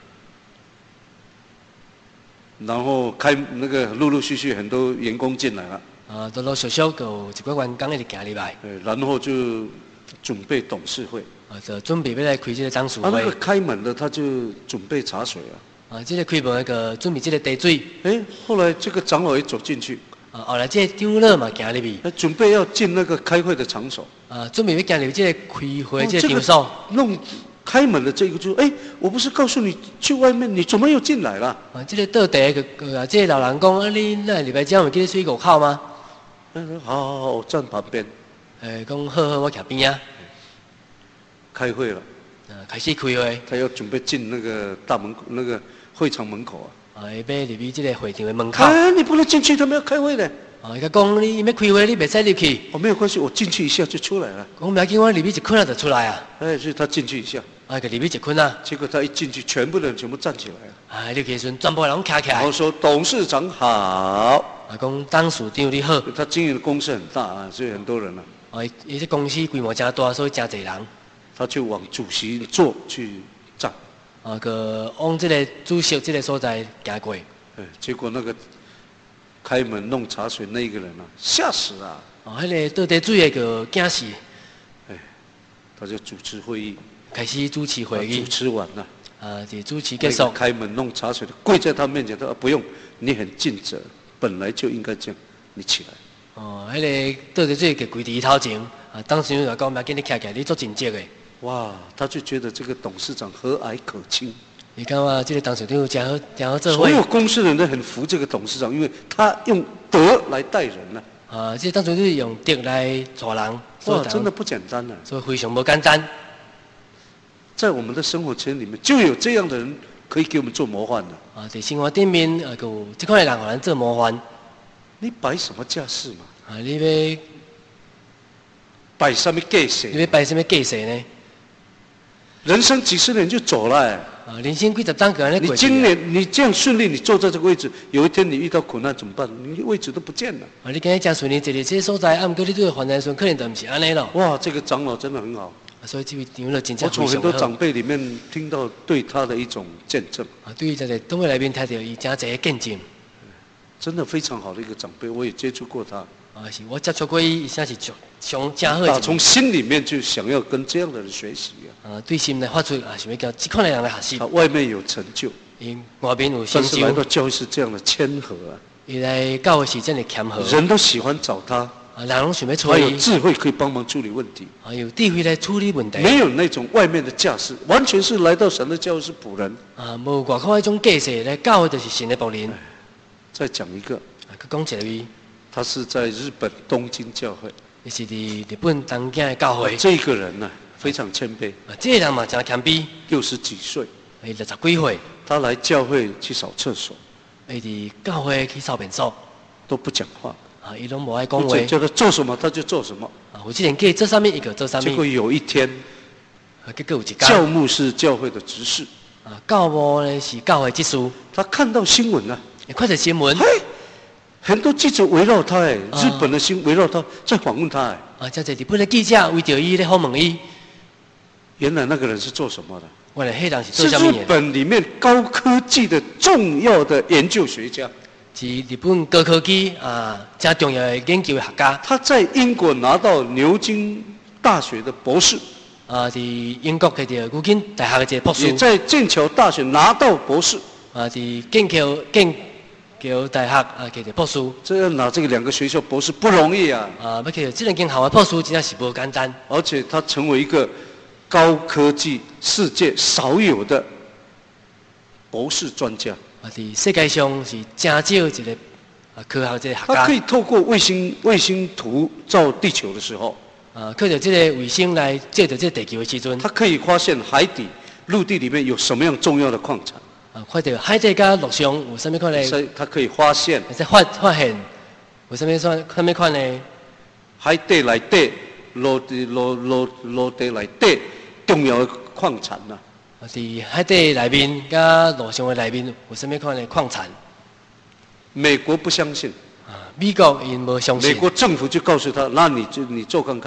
[SPEAKER 1] 然后那个陆续很多员工进来了。
[SPEAKER 2] 陆陆续续有一个员工一直行入来。
[SPEAKER 1] 然后就准备董事会。
[SPEAKER 2] 就准备要来开这个董事会。
[SPEAKER 1] 那个开门的他就准备茶水啊。
[SPEAKER 2] 这个开门那个准备这个茶水。
[SPEAKER 1] 后来这个长老也走进去。
[SPEAKER 2] 后来这个长老嘛行入去。
[SPEAKER 1] 准备要进那个开会的场所。
[SPEAKER 2] 准备要进入这个开会这个场所。
[SPEAKER 1] 开门的这个就我不是告诉你去外面，你怎么又进来了？
[SPEAKER 2] 这个倒茶个这个老人讲，你那礼拜这样有记得水果靠吗？
[SPEAKER 1] 好，我站旁边。
[SPEAKER 2] 讲好，我徛边啊。
[SPEAKER 1] 开会了。
[SPEAKER 2] 开始开会。
[SPEAKER 1] 他要准备进那个大门那个会场门口啊。
[SPEAKER 2] 要入去这个会场的门口。
[SPEAKER 1] 你不能进去，他们要开会呢。
[SPEAKER 2] 伊讲你要开会，你袂使入去。
[SPEAKER 1] 没有关系，我进去一下就出来了。
[SPEAKER 2] 讲不要紧，我入去一困就出来啊。
[SPEAKER 1] 所以他进去一下。
[SPEAKER 2] 个入去一困啊。
[SPEAKER 1] 结果他一进去，全部人全部站起来了。
[SPEAKER 2] 入去时全部人拢站起来。
[SPEAKER 1] 然后说董事长好。
[SPEAKER 2] 讲董事长你好。
[SPEAKER 1] 他经营的公司很大啊，所以很多人了。
[SPEAKER 2] 伊这公司规模真大，所以真侪人。
[SPEAKER 1] 他就往主席座去站。
[SPEAKER 2] 个往这个主席这个所在行过。
[SPEAKER 1] 结果那个开门弄茶水那一个人啊，吓死了。
[SPEAKER 2] 迄个倒茶水的个惊死。
[SPEAKER 1] 他就主持会议。
[SPEAKER 2] 开始主持会议。
[SPEAKER 1] 主持完了。
[SPEAKER 2] 就主持结束。
[SPEAKER 1] 开门弄茶水的跪在他面前，他说不用，你很尽责，本来就应该这样，你起来。
[SPEAKER 2] 迄个倒茶水个跪伫头前，当时就讲，不要紧，你起来，你做尽责的。
[SPEAKER 1] 哇，他就觉得这个董事长和蔼可亲。
[SPEAKER 2] 你感觉这个董事长真好做伙。
[SPEAKER 1] 所有公司人都很服这个董事长，因为他用德来待人呢。
[SPEAKER 2] 这董事长用德来做人。
[SPEAKER 1] 哇，真的不简单呢。
[SPEAKER 2] 所以非常不简单。
[SPEAKER 1] 在我们的生活圈里面，就有这样的人可以给我们做模范的。
[SPEAKER 2] 在生活顶面有这款的人，互咱做模范。
[SPEAKER 1] 你摆什么架势嘛？
[SPEAKER 2] 你要
[SPEAKER 1] 摆什么架势？
[SPEAKER 2] 你要摆什么架势呢？
[SPEAKER 1] 人生几十年就走了。
[SPEAKER 2] 人生几十档个人过去。
[SPEAKER 1] 你今年你这样顺利，你坐在这个位置，有一天你遇到苦难怎么办？你位置都不见了。
[SPEAKER 2] 你今日真顺利，坐伫这个所在，不过你对患难时，可能就不是安尼咯。
[SPEAKER 1] 哇，这个长老真的很好。
[SPEAKER 2] 所以这位长老真正非常好。
[SPEAKER 1] 我从很多长辈里面听到对他的一种见证。
[SPEAKER 2] 对于在东北那边听到伊真侪见证。
[SPEAKER 1] 真的非常好的一个长辈，我也接触过他。
[SPEAKER 2] 是我接触过伊，真是上真好的。
[SPEAKER 1] 从心里面就想要跟这样的人学习
[SPEAKER 2] 对心来发出想要跟这款的人来学习。
[SPEAKER 1] 他外面有成就，
[SPEAKER 2] 外面有成就。
[SPEAKER 1] 但是来到教会是这样的谦和啊。
[SPEAKER 2] 伊来教会是这样的谦和。
[SPEAKER 1] 人都喜欢找他。
[SPEAKER 2] 人拢想要找伊。
[SPEAKER 1] 他有智慧可以帮忙处理问题。
[SPEAKER 2] 有智慧来处理问题。
[SPEAKER 1] 没有那种外面的架势，完全是来到神的教会是仆人。
[SPEAKER 2] 无外口那种架势来教会就是神的仆人。
[SPEAKER 1] 再讲一个。
[SPEAKER 2] 讲一位。
[SPEAKER 1] 他是在日本东京教会。
[SPEAKER 2] 也是伫日本东京的教会。
[SPEAKER 1] 这个人呢，非常谦卑。
[SPEAKER 2] 这个人嘛真谦卑。
[SPEAKER 1] 60几岁。
[SPEAKER 2] 60几岁。
[SPEAKER 1] 他来教会去扫厕所。
[SPEAKER 2] 伫教会去扫便所。
[SPEAKER 1] 都不讲话。
[SPEAKER 2] 伊拢无爱讲话。
[SPEAKER 1] 叫他做什么他就做什么。
[SPEAKER 2] 有这人叫做啥物，伊就做啥物。
[SPEAKER 1] 结果有一天。
[SPEAKER 2] 结果有一天。
[SPEAKER 1] 教牧是教会的执事。
[SPEAKER 2] 教牧呢是教会执事。
[SPEAKER 1] 他看到新闻了。
[SPEAKER 2] 看到新闻。
[SPEAKER 1] 很多记者围绕他日本的新围绕他，在访问他
[SPEAKER 2] 真侪日本的记者围着伊咧访问伊。
[SPEAKER 1] 原来那个人是做什么的？
[SPEAKER 2] 原来迄人是做什么的？
[SPEAKER 1] 是日本里面高科技的重要的研究学家。
[SPEAKER 2] 是日本高科技真重要的研究学家。
[SPEAKER 1] 他在英国拿到牛津大学的博士。
[SPEAKER 2] 在英国摕到牛津大学的这个博士。
[SPEAKER 1] 也在剑桥大学拿到博士。
[SPEAKER 2] 在剑桥大学摕到博士。
[SPEAKER 1] 这要拿这个2个学校博士不容易啊！
[SPEAKER 2] 要摕到这2间校的博士，真正是不简单。
[SPEAKER 1] 而且他成为一个高科技世界少有的博士专家。
[SPEAKER 2] 在世界上是真少一个科学这个学家。
[SPEAKER 1] 他可以透过卫星图照地球的时候，
[SPEAKER 2] 靠着这个卫星来照着这地球的时阵，
[SPEAKER 1] 他可以发现海底、陆地里面有什么样重要的矿产。
[SPEAKER 2] 看到海底甲陆上有什么款的？
[SPEAKER 1] 他可以发现。
[SPEAKER 2] 发现有什么款的？
[SPEAKER 1] 海底内底、陆地内底重要的矿产呐。
[SPEAKER 2] 在海底内面甲陆上的内面有什么款的矿产？
[SPEAKER 1] 美国不相信。
[SPEAKER 2] 美国因无相信。
[SPEAKER 1] 美国政府就告诉他：“那你做看看。”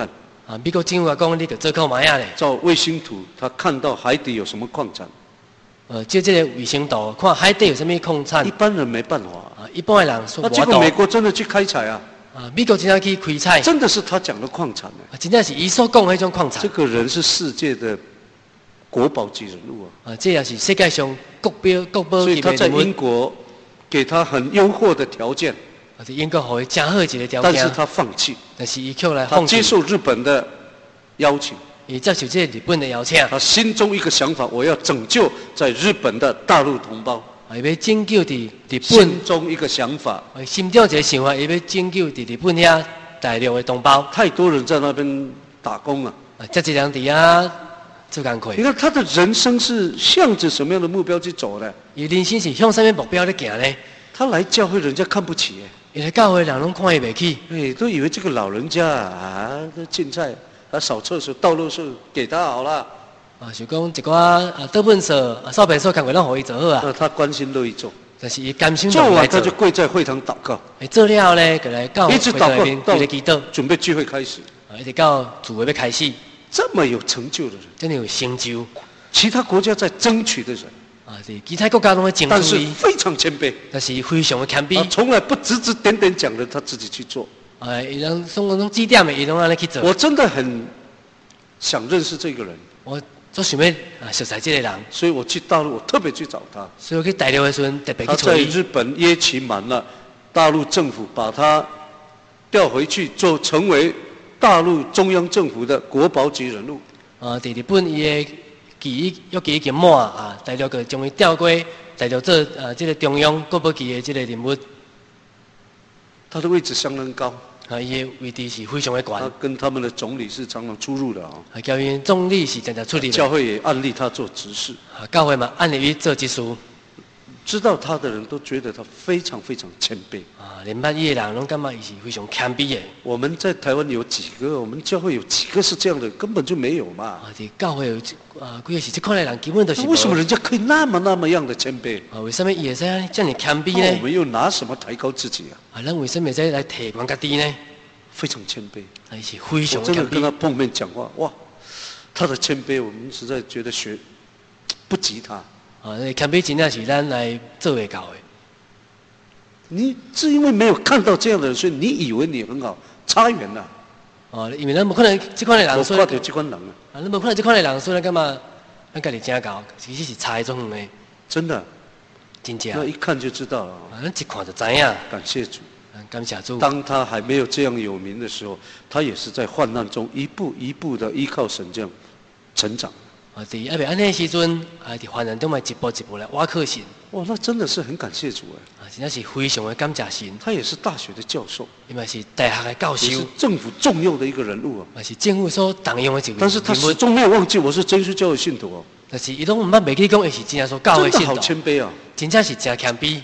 [SPEAKER 2] 啊，美国政府讲你个做靠买啊咧。
[SPEAKER 1] 照卫星图，他看到海底有什么矿产，
[SPEAKER 2] 照这个卫星图，看海底有什么矿产。
[SPEAKER 1] 一般人没办法。
[SPEAKER 2] 啊，一般的人说
[SPEAKER 1] 那结果美国真的去开采啊！
[SPEAKER 2] 啊，美国真正去开采。
[SPEAKER 1] 真的是他讲的矿产呢。
[SPEAKER 2] 真正是伊所讲的迄种矿产。
[SPEAKER 1] 这个人是世界的国宝级人物啊！
[SPEAKER 2] 这也是世界上国宝
[SPEAKER 1] 所以他在
[SPEAKER 2] 级的人物。
[SPEAKER 1] 英国给他很优厚的条件。
[SPEAKER 2] 英国给他真好一个条件。
[SPEAKER 1] 但是他放弃。
[SPEAKER 2] 但是伊却来放弃。
[SPEAKER 1] 他接受日本的邀请。
[SPEAKER 2] 伊接受这日本的邀请。
[SPEAKER 1] 他心中一个想法，我要拯救在日本的大陆同胞。
[SPEAKER 2] 伊要拯救伫日本。
[SPEAKER 1] 心中一个想法。
[SPEAKER 2] 心中一个想法，伊要拯救伫日本遐大陆的同胞。
[SPEAKER 1] 太多人在那边打工了。
[SPEAKER 2] 这一人伫遐做工课。
[SPEAKER 1] 你看他的人生是向着什么样的目标去走的？
[SPEAKER 2] 伊人生是向什么目标在行呢？
[SPEAKER 1] 他来教会人家看不起
[SPEAKER 2] 伊来教会人拢看伊袂起。
[SPEAKER 1] 都以为这个老人家啊，进菜。他扫厕所、倒垃圾给他好了。
[SPEAKER 2] 就讲一寡倒粪扫、扫便所工作拢互伊做好啊。
[SPEAKER 1] 他关心乐意做。
[SPEAKER 2] 但是伊甘心
[SPEAKER 1] 做完他就跪在会堂祷告。
[SPEAKER 2] 做了后呢，就来教会
[SPEAKER 1] 一直祷告
[SPEAKER 2] 到祈祷，
[SPEAKER 1] 准备聚会开始。
[SPEAKER 2] 一直到聚会要开始。
[SPEAKER 1] 这么有成就的人，
[SPEAKER 2] 真的有成就。
[SPEAKER 1] 其他国家在争取的人。
[SPEAKER 2] 是其他国家拢在争取。
[SPEAKER 1] 但是非常谦卑。
[SPEAKER 2] 但是非常的谦卑。
[SPEAKER 1] 他从来不指指点点讲的，他自己去做。
[SPEAKER 2] 伊人送种指点的，伊拢安尼去做。
[SPEAKER 1] 我真的很想认识这个人。
[SPEAKER 2] 我做想要熟悉这个人。
[SPEAKER 1] 所以我去大陆，我特别去找他。
[SPEAKER 2] 所以我去大陆的时候特别去找
[SPEAKER 1] 他在日本约期满了，大陆政府把他调回去，成为大陆中央政府的国宝级人物。
[SPEAKER 2] 在日本伊的约期已经满啊，大陆就将伊调过大陆做这个中央国宝级的这个人物。
[SPEAKER 1] 他的位置相当高。
[SPEAKER 2] 伊的位置是非常的高。
[SPEAKER 1] 他跟他们的总理是常常出入的啊。
[SPEAKER 2] 教员总理是常常出入的。
[SPEAKER 1] 教会也按立他做执事。
[SPEAKER 2] 教会嘛按立伊做执事。
[SPEAKER 1] 知道他的人都觉得他非常非常谦卑。
[SPEAKER 2] 连捌伊的人拢感觉伊是非常谦卑的。
[SPEAKER 1] 我们在台湾有几个，我们教会有几个是这样的，根本就没有嘛。
[SPEAKER 2] 教会有几个是这款的人，基本都是。
[SPEAKER 1] 为什么人家可以那么样的谦卑？
[SPEAKER 2] 为什么伊会使这样谦卑呢？
[SPEAKER 1] 我们又拿什么抬高自己啊？
[SPEAKER 2] 咱为什么会使来提高家己呢？
[SPEAKER 1] 非常谦卑。
[SPEAKER 2] 是非常谦卑。
[SPEAKER 1] 我真的跟他碰面讲话，哇，他的谦卑，我们实在觉得不及他。
[SPEAKER 2] 谦卑真正是咱来做会到的。
[SPEAKER 1] 你是因为没有看到这样的人，所以你以为你很好，差远了。
[SPEAKER 2] 因为咱无可能这款的人，
[SPEAKER 1] 所以看到这款人啊。
[SPEAKER 2] 咱无可能这款的人，所以咱干嘛？咱家己真高，其实是差种远的。
[SPEAKER 1] 真的。
[SPEAKER 2] 真正。
[SPEAKER 1] 那一看就知道了。
[SPEAKER 2] 咱一看就知影。
[SPEAKER 1] 感谢主。
[SPEAKER 2] 感谢主。
[SPEAKER 1] 当他还没有这样有名的时候，他也是在患难中一步一步的依靠神这样成长。
[SPEAKER 2] 在安尼时阵，在患难中嘛一步一步来挖靠神。
[SPEAKER 1] 哇，那真的是很感谢主哎！
[SPEAKER 2] 真的是非常的感谢神。
[SPEAKER 1] 他也是大学的教授，
[SPEAKER 2] 因为是大学的教授，
[SPEAKER 1] 也是政府重用的一个人物啊。
[SPEAKER 2] 也是政府所动用的一个。
[SPEAKER 1] 但是他始终没有忘记我是真耶稣教会信徒哦。
[SPEAKER 2] 但是伊拢唔捌袂记讲，伊是真正所教会信徒。
[SPEAKER 1] 真的好谦卑啊！
[SPEAKER 2] 真正是真谦卑。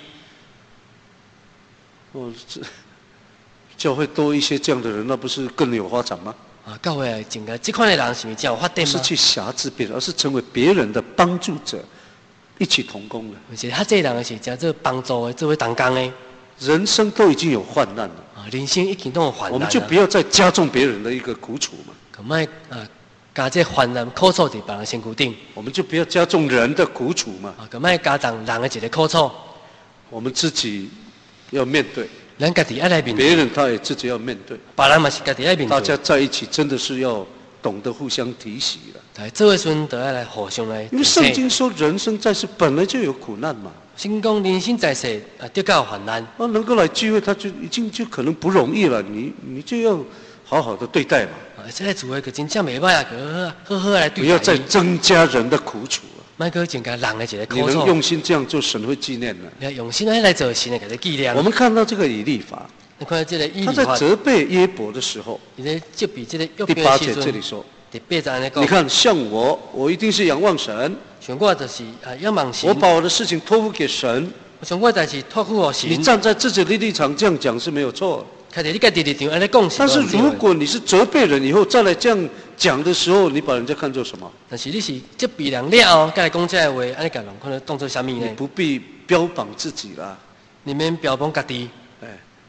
[SPEAKER 1] 教会多一些这样的人，那不是更有发展吗？
[SPEAKER 2] 教会整个这款的人是咪真有发展吗？
[SPEAKER 1] 不是去辖制别人，而是成为别人的帮助者，一起同工的。
[SPEAKER 2] 而且他这人是真做帮助的，做为同工的。
[SPEAKER 1] 人生都已经有患难了。
[SPEAKER 2] 人生已经都有患难了。
[SPEAKER 1] 我们就不要再加重别人的一个苦楚嘛。
[SPEAKER 2] 可卖加这患难苦楚在别人身躯顶。
[SPEAKER 1] 我们就不要加重人的苦楚嘛。
[SPEAKER 2] 可卖加重人的一个苦楚。
[SPEAKER 1] 我们自己要面对。
[SPEAKER 2] 咱家己要来面对，
[SPEAKER 1] 别人他也自己要面对，
[SPEAKER 2] 别人嘛是家己要面对。
[SPEAKER 1] 大家在一起真的是要懂得互相提携了。
[SPEAKER 2] 对，做的时阵都要来互相来。
[SPEAKER 1] 因为圣经说人生在世本来就有苦难嘛。
[SPEAKER 2] 圣经讲人生在世得到患难。
[SPEAKER 1] 能够来聚会，他就已经就可能不容易了。你就要好好的对待嘛。
[SPEAKER 2] 这个聚会可真正袂歹啊，好好来对待。
[SPEAKER 1] 不要再增加人的苦楚。
[SPEAKER 2] 卖去增加人的一个苦楚。
[SPEAKER 1] 你能用心这样做，神会纪念的。
[SPEAKER 2] 你要用心来做神的，给他纪念。
[SPEAKER 1] 我们看到这个以利法，
[SPEAKER 2] 你看这个以利法，
[SPEAKER 1] 他在责备约伯的时候，
[SPEAKER 2] 第
[SPEAKER 1] 8节这里说，
[SPEAKER 2] 第8节那个，
[SPEAKER 1] 你看像我一定是仰望神，
[SPEAKER 2] 像我就是仰望神，
[SPEAKER 1] 我把我的事情托付给神，
[SPEAKER 2] 像我但是托付给神。
[SPEAKER 1] 你站在自己的立场这样讲是没有错。
[SPEAKER 2] 但
[SPEAKER 1] 是如果你是责备人以后再来这样讲的时候，你把人家看作什么？
[SPEAKER 2] 但是你是责备人了，再来讲这话，安尼甲人可能当作什么呢？
[SPEAKER 1] 你不必标榜自己啦，
[SPEAKER 2] 你免标榜家己。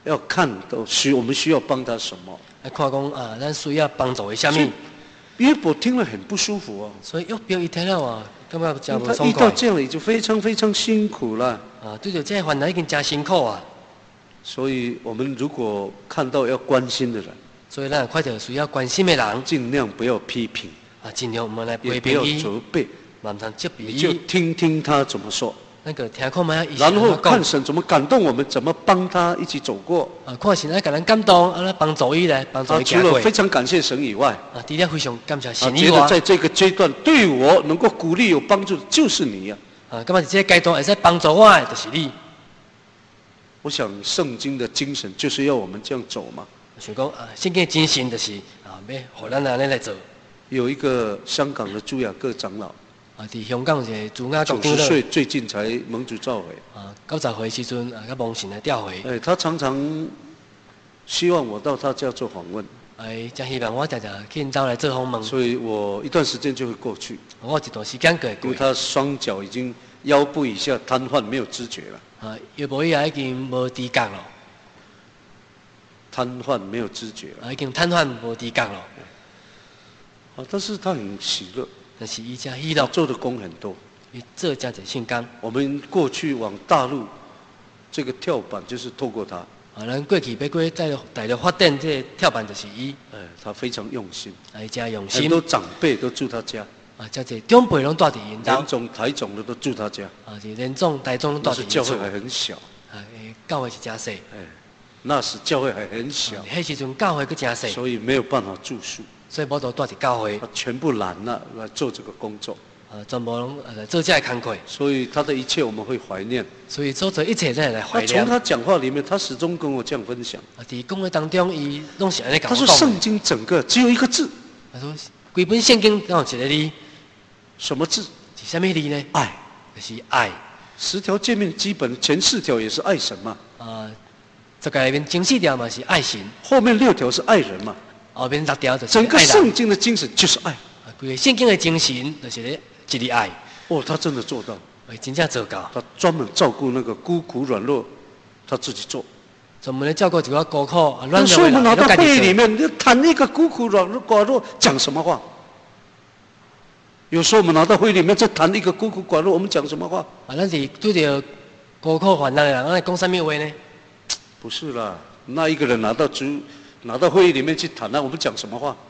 [SPEAKER 1] 要看都我们需要帮他什么。
[SPEAKER 2] 来看讲啊，咱需要帮助的什么？
[SPEAKER 1] 约伯听了很不舒服哦。
[SPEAKER 2] 所以约伯一听了啊，感觉真无
[SPEAKER 1] 他
[SPEAKER 2] 爽快。
[SPEAKER 1] 遇到这样已经非常非常辛苦了。
[SPEAKER 2] 啊，对着这烦恼已经真辛苦啊。
[SPEAKER 1] 所以我们如果看到要关心的人，
[SPEAKER 2] 所以咱快点需要关心的人，
[SPEAKER 1] 尽量不要批评，
[SPEAKER 2] 啊，尽量我们来
[SPEAKER 1] 也不要责备，
[SPEAKER 2] 慢慢责备
[SPEAKER 1] 你就听听他怎么说。
[SPEAKER 2] 那个听看嘛，
[SPEAKER 1] 然后看神怎么感动我们，怎么帮他一起走过。
[SPEAKER 2] 啊，看神来给咱感动，啊，来帮助伊来帮助伊
[SPEAKER 1] 除了非常感谢神以外，
[SPEAKER 2] 啊，除了非常感谢神以
[SPEAKER 1] 觉
[SPEAKER 2] 外，
[SPEAKER 1] 得在这个阶段对我能够鼓励有帮助的就是你呀。
[SPEAKER 2] 啊，感觉这个阶段会使帮助我的就是你。
[SPEAKER 1] 我想圣经的精神就是要我们这样走嘛。
[SPEAKER 2] 想讲啊，圣经的精神就是啊，要互咱安尼来做。
[SPEAKER 1] 有一个香港的朱雅各长老，
[SPEAKER 2] 啊，伫香港是朱雅各长
[SPEAKER 1] 90
[SPEAKER 2] 老，
[SPEAKER 1] 岁，最近才蒙主召回。
[SPEAKER 2] 啊，90岁时阵啊，甲蒙神来调回。
[SPEAKER 1] 他常常希望我到他家做访问。
[SPEAKER 2] 真希望我常常去因兜来做访问。
[SPEAKER 1] 所以我一段时间就会过去。
[SPEAKER 2] 我一段时间过去。
[SPEAKER 1] 因为他双脚已经腰部以下瘫痪，没有知觉了。
[SPEAKER 2] 啊，约伯伊也已经无知觉了。
[SPEAKER 1] 瘫痪没有知觉了。
[SPEAKER 2] 已经瘫痪无知觉了。
[SPEAKER 1] 但是他很喜乐。
[SPEAKER 2] 但是伊真喜乐。
[SPEAKER 1] 做的工很多。
[SPEAKER 2] 伊做真侪性工。
[SPEAKER 1] 我们过去往大陆，这个跳板就是透过他。
[SPEAKER 2] 啊，咱过去要过大陆发展，这个跳板就是伊。
[SPEAKER 1] 他非常用心。
[SPEAKER 2] 真用心。
[SPEAKER 1] 很多长辈都住他家。
[SPEAKER 2] 啊，这些长辈拢住伫因兜。
[SPEAKER 1] 连总、台总的都住他家。
[SPEAKER 2] 啊，是连总、台总都住伫因
[SPEAKER 1] 教会还很小。
[SPEAKER 2] 教会是真细。
[SPEAKER 1] 那时教会还很小。
[SPEAKER 2] 迄时阵教会佫真细。
[SPEAKER 1] 所以没有办法住宿。
[SPEAKER 2] 所以无都住伫教会。
[SPEAKER 1] 他全部揽了来做这个工作。
[SPEAKER 2] 全部拢来做这个工作。
[SPEAKER 1] 所以他的一切我们会怀念。
[SPEAKER 2] 所以做一切再来怀念。
[SPEAKER 1] 从他讲话里面，他始终跟我这样分享。
[SPEAKER 2] 伫讲话当中，伊拢是安尼讲。
[SPEAKER 1] 他说圣经整个只有一个字。
[SPEAKER 2] 他说规本圣经只有一个字。
[SPEAKER 1] 什么字？
[SPEAKER 2] 是什么字呢？
[SPEAKER 1] 爱，
[SPEAKER 2] 就是爱。
[SPEAKER 1] 10条诫命基本前4条也是爱神嘛。
[SPEAKER 2] 这个里面前4条嘛是爱神，
[SPEAKER 1] 后面6条是爱人嘛。
[SPEAKER 2] 后面6条就是
[SPEAKER 1] 整个圣经的精神就是爱。
[SPEAKER 2] 规个圣经的精神就是一个爱。
[SPEAKER 1] 他真的做到。
[SPEAKER 2] 真正做到。
[SPEAKER 1] 他专门照顾那个孤苦软弱，他自己做。
[SPEAKER 2] 专门来照顾这个孤苦软弱的人。
[SPEAKER 1] 所以我们拿到会议里面，就谈一个孤苦软弱讲什么话？有时候我们拿到会议里面在谈一个孤苦寡弱，我们讲什么话？
[SPEAKER 2] 咱是对着孤苦患难的人，咱讲什么话呢？
[SPEAKER 1] 不是啦，那一个人拿到会议里面去谈，那我们讲什么话？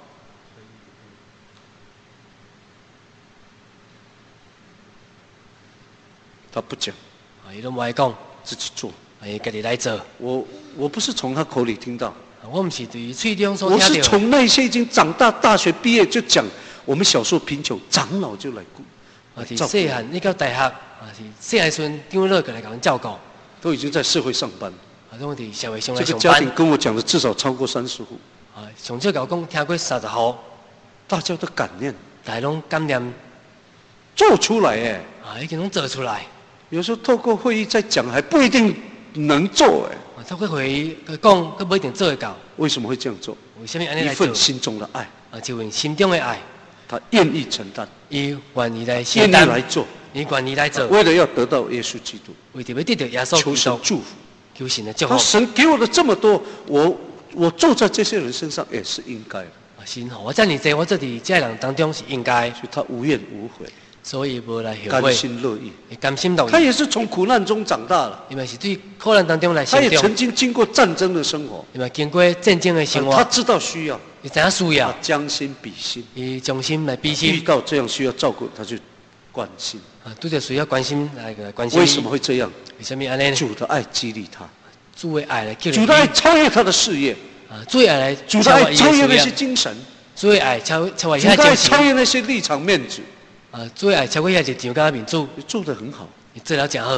[SPEAKER 1] 他不讲。
[SPEAKER 2] 伊都不爱讲，
[SPEAKER 1] 自己做。
[SPEAKER 2] 伊家己来做。
[SPEAKER 1] 我不是从他口里听到。
[SPEAKER 2] 我不是对嘴中所听到。
[SPEAKER 1] 我是从那些已经长大、大学毕业就讲。我们小时候贫穷，长老就来顾。
[SPEAKER 2] 是细汉你到大学，是细汉时阵长老过来甲阮照顾。
[SPEAKER 1] 都已经在社会上班。
[SPEAKER 2] 拢伫社会上来上班。
[SPEAKER 1] 这个家庭跟我讲的至少超过30户。
[SPEAKER 2] 上少甲我讲听过30户。
[SPEAKER 1] 大家都感念。
[SPEAKER 2] 大家拢感念。
[SPEAKER 1] 做出来哎。
[SPEAKER 2] 已经拢做出来。
[SPEAKER 1] 有时候透过会议再讲，还不一定能做哎。
[SPEAKER 2] 透过会议讲，佫不一定做得到。
[SPEAKER 1] 为什么会这样做？
[SPEAKER 2] 为什么安尼来做？
[SPEAKER 1] 一份心中的爱。
[SPEAKER 2] 一份心中的爱。
[SPEAKER 1] 他愿意承担，
[SPEAKER 2] 伊愿意来承担，
[SPEAKER 1] 来做，
[SPEAKER 2] 伊愿意来做，
[SPEAKER 1] 为了要得到耶稣基督，
[SPEAKER 2] 为着要得到耶稣基督，
[SPEAKER 1] 求神祝福，
[SPEAKER 2] 求神的祝福。
[SPEAKER 1] 神给我的这么多，我做在这些人身上也是应该的。
[SPEAKER 2] 神我遮尔济，我做伫这人当中是应该，
[SPEAKER 1] 所以他无怨无悔，
[SPEAKER 2] 所以无来后悔，
[SPEAKER 1] 甘心乐意，
[SPEAKER 2] 甘心乐意。
[SPEAKER 1] 他也是从苦难中长大了，
[SPEAKER 2] 因为是对苦难当中来成长。
[SPEAKER 1] 他也曾经经过战争的生活，
[SPEAKER 2] 因为经过战争的生活，
[SPEAKER 1] 他知道需要。
[SPEAKER 2] 你知影需要，
[SPEAKER 1] 将心比心，
[SPEAKER 2] 伊将心来比心。
[SPEAKER 1] 遇到这样需要照顾，他就关心。
[SPEAKER 2] 对着需要关心来关心。
[SPEAKER 1] 为什么会这样？
[SPEAKER 2] 为什么安尼？
[SPEAKER 1] 主的爱激励他，
[SPEAKER 2] 主的爱来激励。
[SPEAKER 1] 主的爱超越他的事业，
[SPEAKER 2] 主的爱来，
[SPEAKER 1] 主的爱超越那些精神，
[SPEAKER 2] 主的爱超越
[SPEAKER 1] 主的爱超越那些立场面子。
[SPEAKER 2] 主的爱超越遐一场甲面子。
[SPEAKER 1] 你做得很好，
[SPEAKER 2] 你做了真好，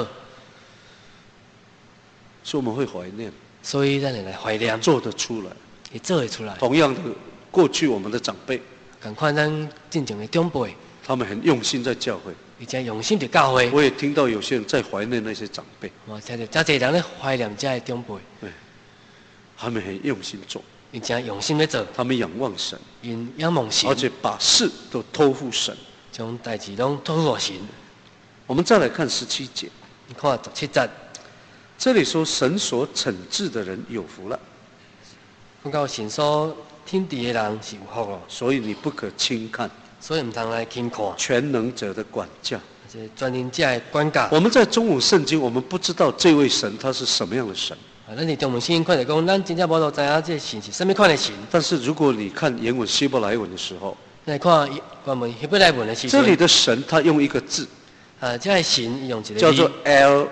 [SPEAKER 1] 所以我们会怀念。
[SPEAKER 2] 所以咱来怀念，
[SPEAKER 1] 做得出来。
[SPEAKER 2] 你做得出来。
[SPEAKER 1] 同样的，过去我们的长辈，
[SPEAKER 2] 赶快咱进前的长辈，
[SPEAKER 1] 他们很用心在教会，
[SPEAKER 2] 而且用心在教会。
[SPEAKER 1] 我也听到有些人在怀念那些长辈。
[SPEAKER 2] 我听到真侪人咧怀念这些长辈。
[SPEAKER 1] 对，他们很用心做，
[SPEAKER 2] 而且用心在做。
[SPEAKER 1] 他们仰望神，
[SPEAKER 2] 因仰望神，
[SPEAKER 1] 而且把事都托付神，
[SPEAKER 2] 将代志拢托付神。
[SPEAKER 1] 我们再来看17节，
[SPEAKER 2] 你看17节。
[SPEAKER 1] 这里说神所惩治的人有福了，
[SPEAKER 2] 讲到神所天地的人是有福咯，
[SPEAKER 1] 所以你不可轻看
[SPEAKER 2] 所以唔通来轻看。
[SPEAKER 1] 全能者的管教。
[SPEAKER 2] 这专人者的管教。
[SPEAKER 1] 我们在中文圣经，我们不知道这位神他是什么样的神。
[SPEAKER 2] 咱伫中文圣经看着讲，咱真正无都知影这神是什么款的神。
[SPEAKER 1] 但是如果你看原文希伯来文的时候，
[SPEAKER 2] 来看原文希伯来文的时候，
[SPEAKER 1] 这里的神他用一个字，
[SPEAKER 2] 这个神用一个
[SPEAKER 1] 叫做 El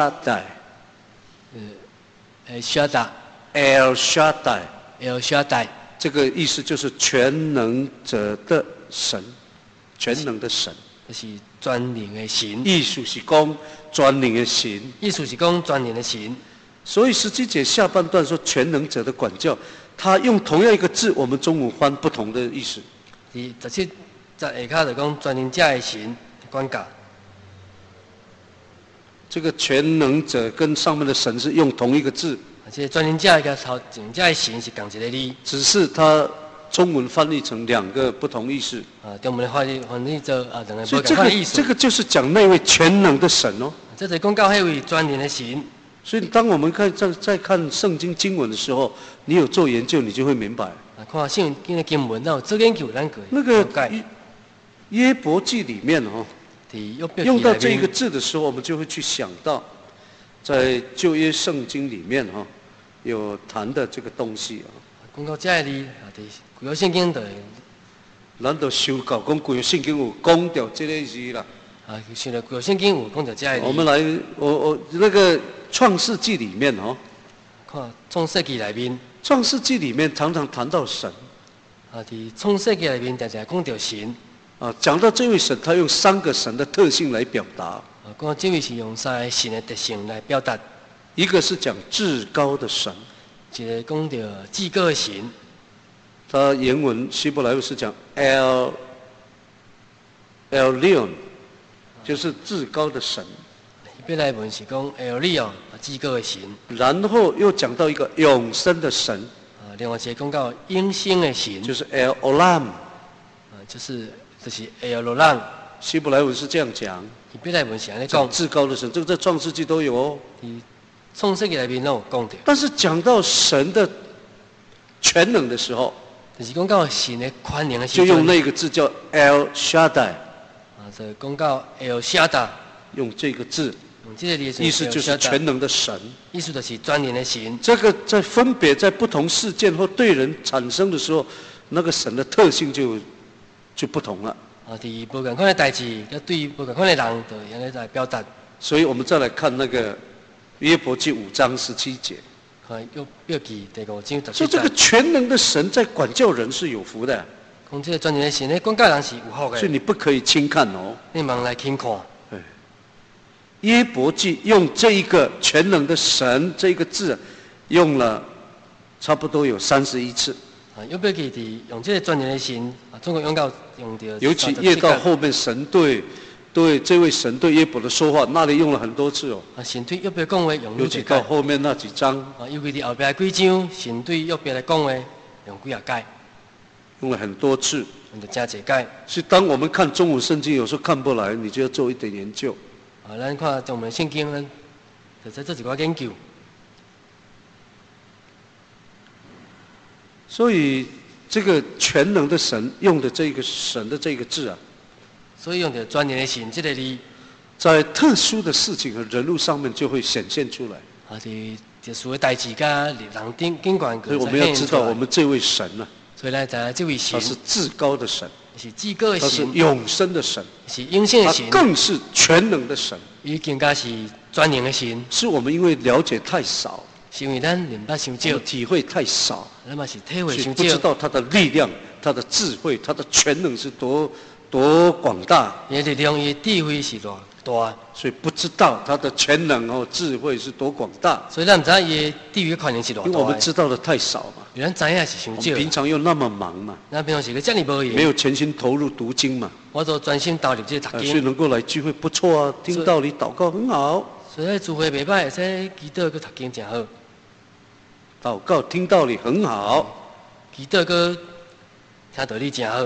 [SPEAKER 1] Shaddai。El Shaddai。这个意思就是全能者的神，全能的神。
[SPEAKER 2] 就是全能的神。
[SPEAKER 1] 意思是讲全能的神。
[SPEAKER 2] 意思是讲全能的神。
[SPEAKER 1] 所以17节下半段说全能者的管教，他用同样一个字，我们中文翻不同的意思。
[SPEAKER 2] 17在下骹就讲全能者的神管教。
[SPEAKER 1] 这个全能者跟上面的神是用同一个字。
[SPEAKER 2] 这全能者跟头前者的神是同一个字。只
[SPEAKER 1] 是他中文翻译成2个不同意思。
[SPEAKER 2] 中文翻译做2个不同的意思。
[SPEAKER 1] 这个就是讲那位全能的神哦。
[SPEAKER 2] 这就讲到那位全能的神。
[SPEAKER 1] 所以当我们在看圣经经文的时候，你有做研究，你就会明白。
[SPEAKER 2] 看圣经的经文，然后做研究，咱可以
[SPEAKER 1] 那个约伯记里面哦，用到这个字的时候，我们就会去想到，在旧约圣经里面哈，有谈的这个东西啊。
[SPEAKER 2] 讲到这个字，旧约圣经的，
[SPEAKER 1] 咱就想到讲旧约圣经有讲到这个字啦。
[SPEAKER 2] 想到旧约圣经有讲到这个字。
[SPEAKER 1] 我们来，我那个创世纪里面哦，
[SPEAKER 2] 看创世纪里面。
[SPEAKER 1] 创世纪里面常常谈到神。
[SPEAKER 2] 在创世纪里面常常讲到神。
[SPEAKER 1] 讲到这位神，他用3个神的特性来表达。
[SPEAKER 2] 讲这位是用3个神的特性来表达。
[SPEAKER 1] 一个是讲至高的神，
[SPEAKER 2] 一个讲到至高的神。
[SPEAKER 1] 他原文希伯来文是讲 Elyon， 就是至高的神。
[SPEAKER 2] 希伯来文是讲 Elyon， 至高的神。
[SPEAKER 1] 然后又讲到一个永生的神。
[SPEAKER 2] 另外一个讲到永生的神，
[SPEAKER 1] 就是 El Olam，
[SPEAKER 2] 就是El Olam。
[SPEAKER 1] 希伯来文是这样讲。
[SPEAKER 2] 希伯来文是安尼讲。
[SPEAKER 1] 至高的神，这个在创世纪都有哦。
[SPEAKER 2] 创世纪里面都有讲到。
[SPEAKER 1] 但是讲到神的全能的时候，
[SPEAKER 2] 就是讲到神的全能的时候，
[SPEAKER 1] 就用那个字叫 El Shaddai。
[SPEAKER 2] 就讲到 El Shaddai，
[SPEAKER 1] 用这个字。
[SPEAKER 2] 意
[SPEAKER 1] 思就是全能的神，
[SPEAKER 2] 意思就是全能的神。
[SPEAKER 1] 这个在分别在不同事件或对人产生的时候，那个神的特性就不同了。
[SPEAKER 2] 在不同款的代志，对不同款的人，就用来表达。
[SPEAKER 1] 所以我们再来看那个约伯记5章17节。
[SPEAKER 2] 约记第5章17节。
[SPEAKER 1] 说这个全能的神在管教人是有福的。
[SPEAKER 2] 讲这个全能的神，管教人是有福的。
[SPEAKER 1] 所以你不可以轻看哦。
[SPEAKER 2] 你唔来轻看。
[SPEAKER 1] 约伯记用这一个全能的神这个字，用了差不多有31次。
[SPEAKER 2] 约伯记用这个全能的神，总共用到。
[SPEAKER 1] 尤其越到后面，神对这位神对约伯的说话，那里用了很多次哦。
[SPEAKER 2] 神对约伯讲话用
[SPEAKER 1] 尤其到后面那几章。
[SPEAKER 2] 尤其是后边几章，神对约伯来讲话用几届。
[SPEAKER 1] 用了很多次。
[SPEAKER 2] 用了真侪届。
[SPEAKER 1] 所以当我们看中文圣经，有时候看不来，你就要做一点研究。
[SPEAKER 2] 咱看中文圣经，咱就在做一寡研究。
[SPEAKER 1] 所以这个全能的神用的这个神的这个字啊，
[SPEAKER 2] 所以用的全能的神这个字，
[SPEAKER 1] 在特殊的事情和人物上面就会显现出来。
[SPEAKER 2] 在特殊的代志甲人景观，
[SPEAKER 1] 所以我们要知道我们这位神啊，
[SPEAKER 2] 所以咱知道这位神，
[SPEAKER 1] 他是至高的神。
[SPEAKER 2] 是至高的神，
[SPEAKER 1] 他是永生的神，
[SPEAKER 2] 是永生的神，
[SPEAKER 1] 他更是全能的神，
[SPEAKER 2] 伊更加是全能的神。
[SPEAKER 1] 是我们因为了解太少，
[SPEAKER 2] 是因为咱明白伤少，
[SPEAKER 1] 体会太少，
[SPEAKER 2] 咱嘛是体会伤少，
[SPEAKER 1] 不知道他的力量、他的智慧、他的全能是多广大。
[SPEAKER 2] 伊力量、伊智慧是多大，
[SPEAKER 1] 所以不知道他的全能和智慧是多广大。
[SPEAKER 2] 所以咱唔知伊的智慧可能是多大，
[SPEAKER 1] 因为我们知道的太少嘛。
[SPEAKER 2] 咱知影是伤少。
[SPEAKER 1] 平常又那么忙嘛。
[SPEAKER 2] 咱平常是个这么无闲。
[SPEAKER 1] 没有全心投入读经嘛。
[SPEAKER 2] 我都专心投入这个读经。
[SPEAKER 1] 所以能够来聚会不错啊，听道理祷告很好。
[SPEAKER 2] 所以聚会袂歹，使祈祷佮读经真好。
[SPEAKER 1] 祷告听道理很好，
[SPEAKER 2] 祈祷佮听道理真好。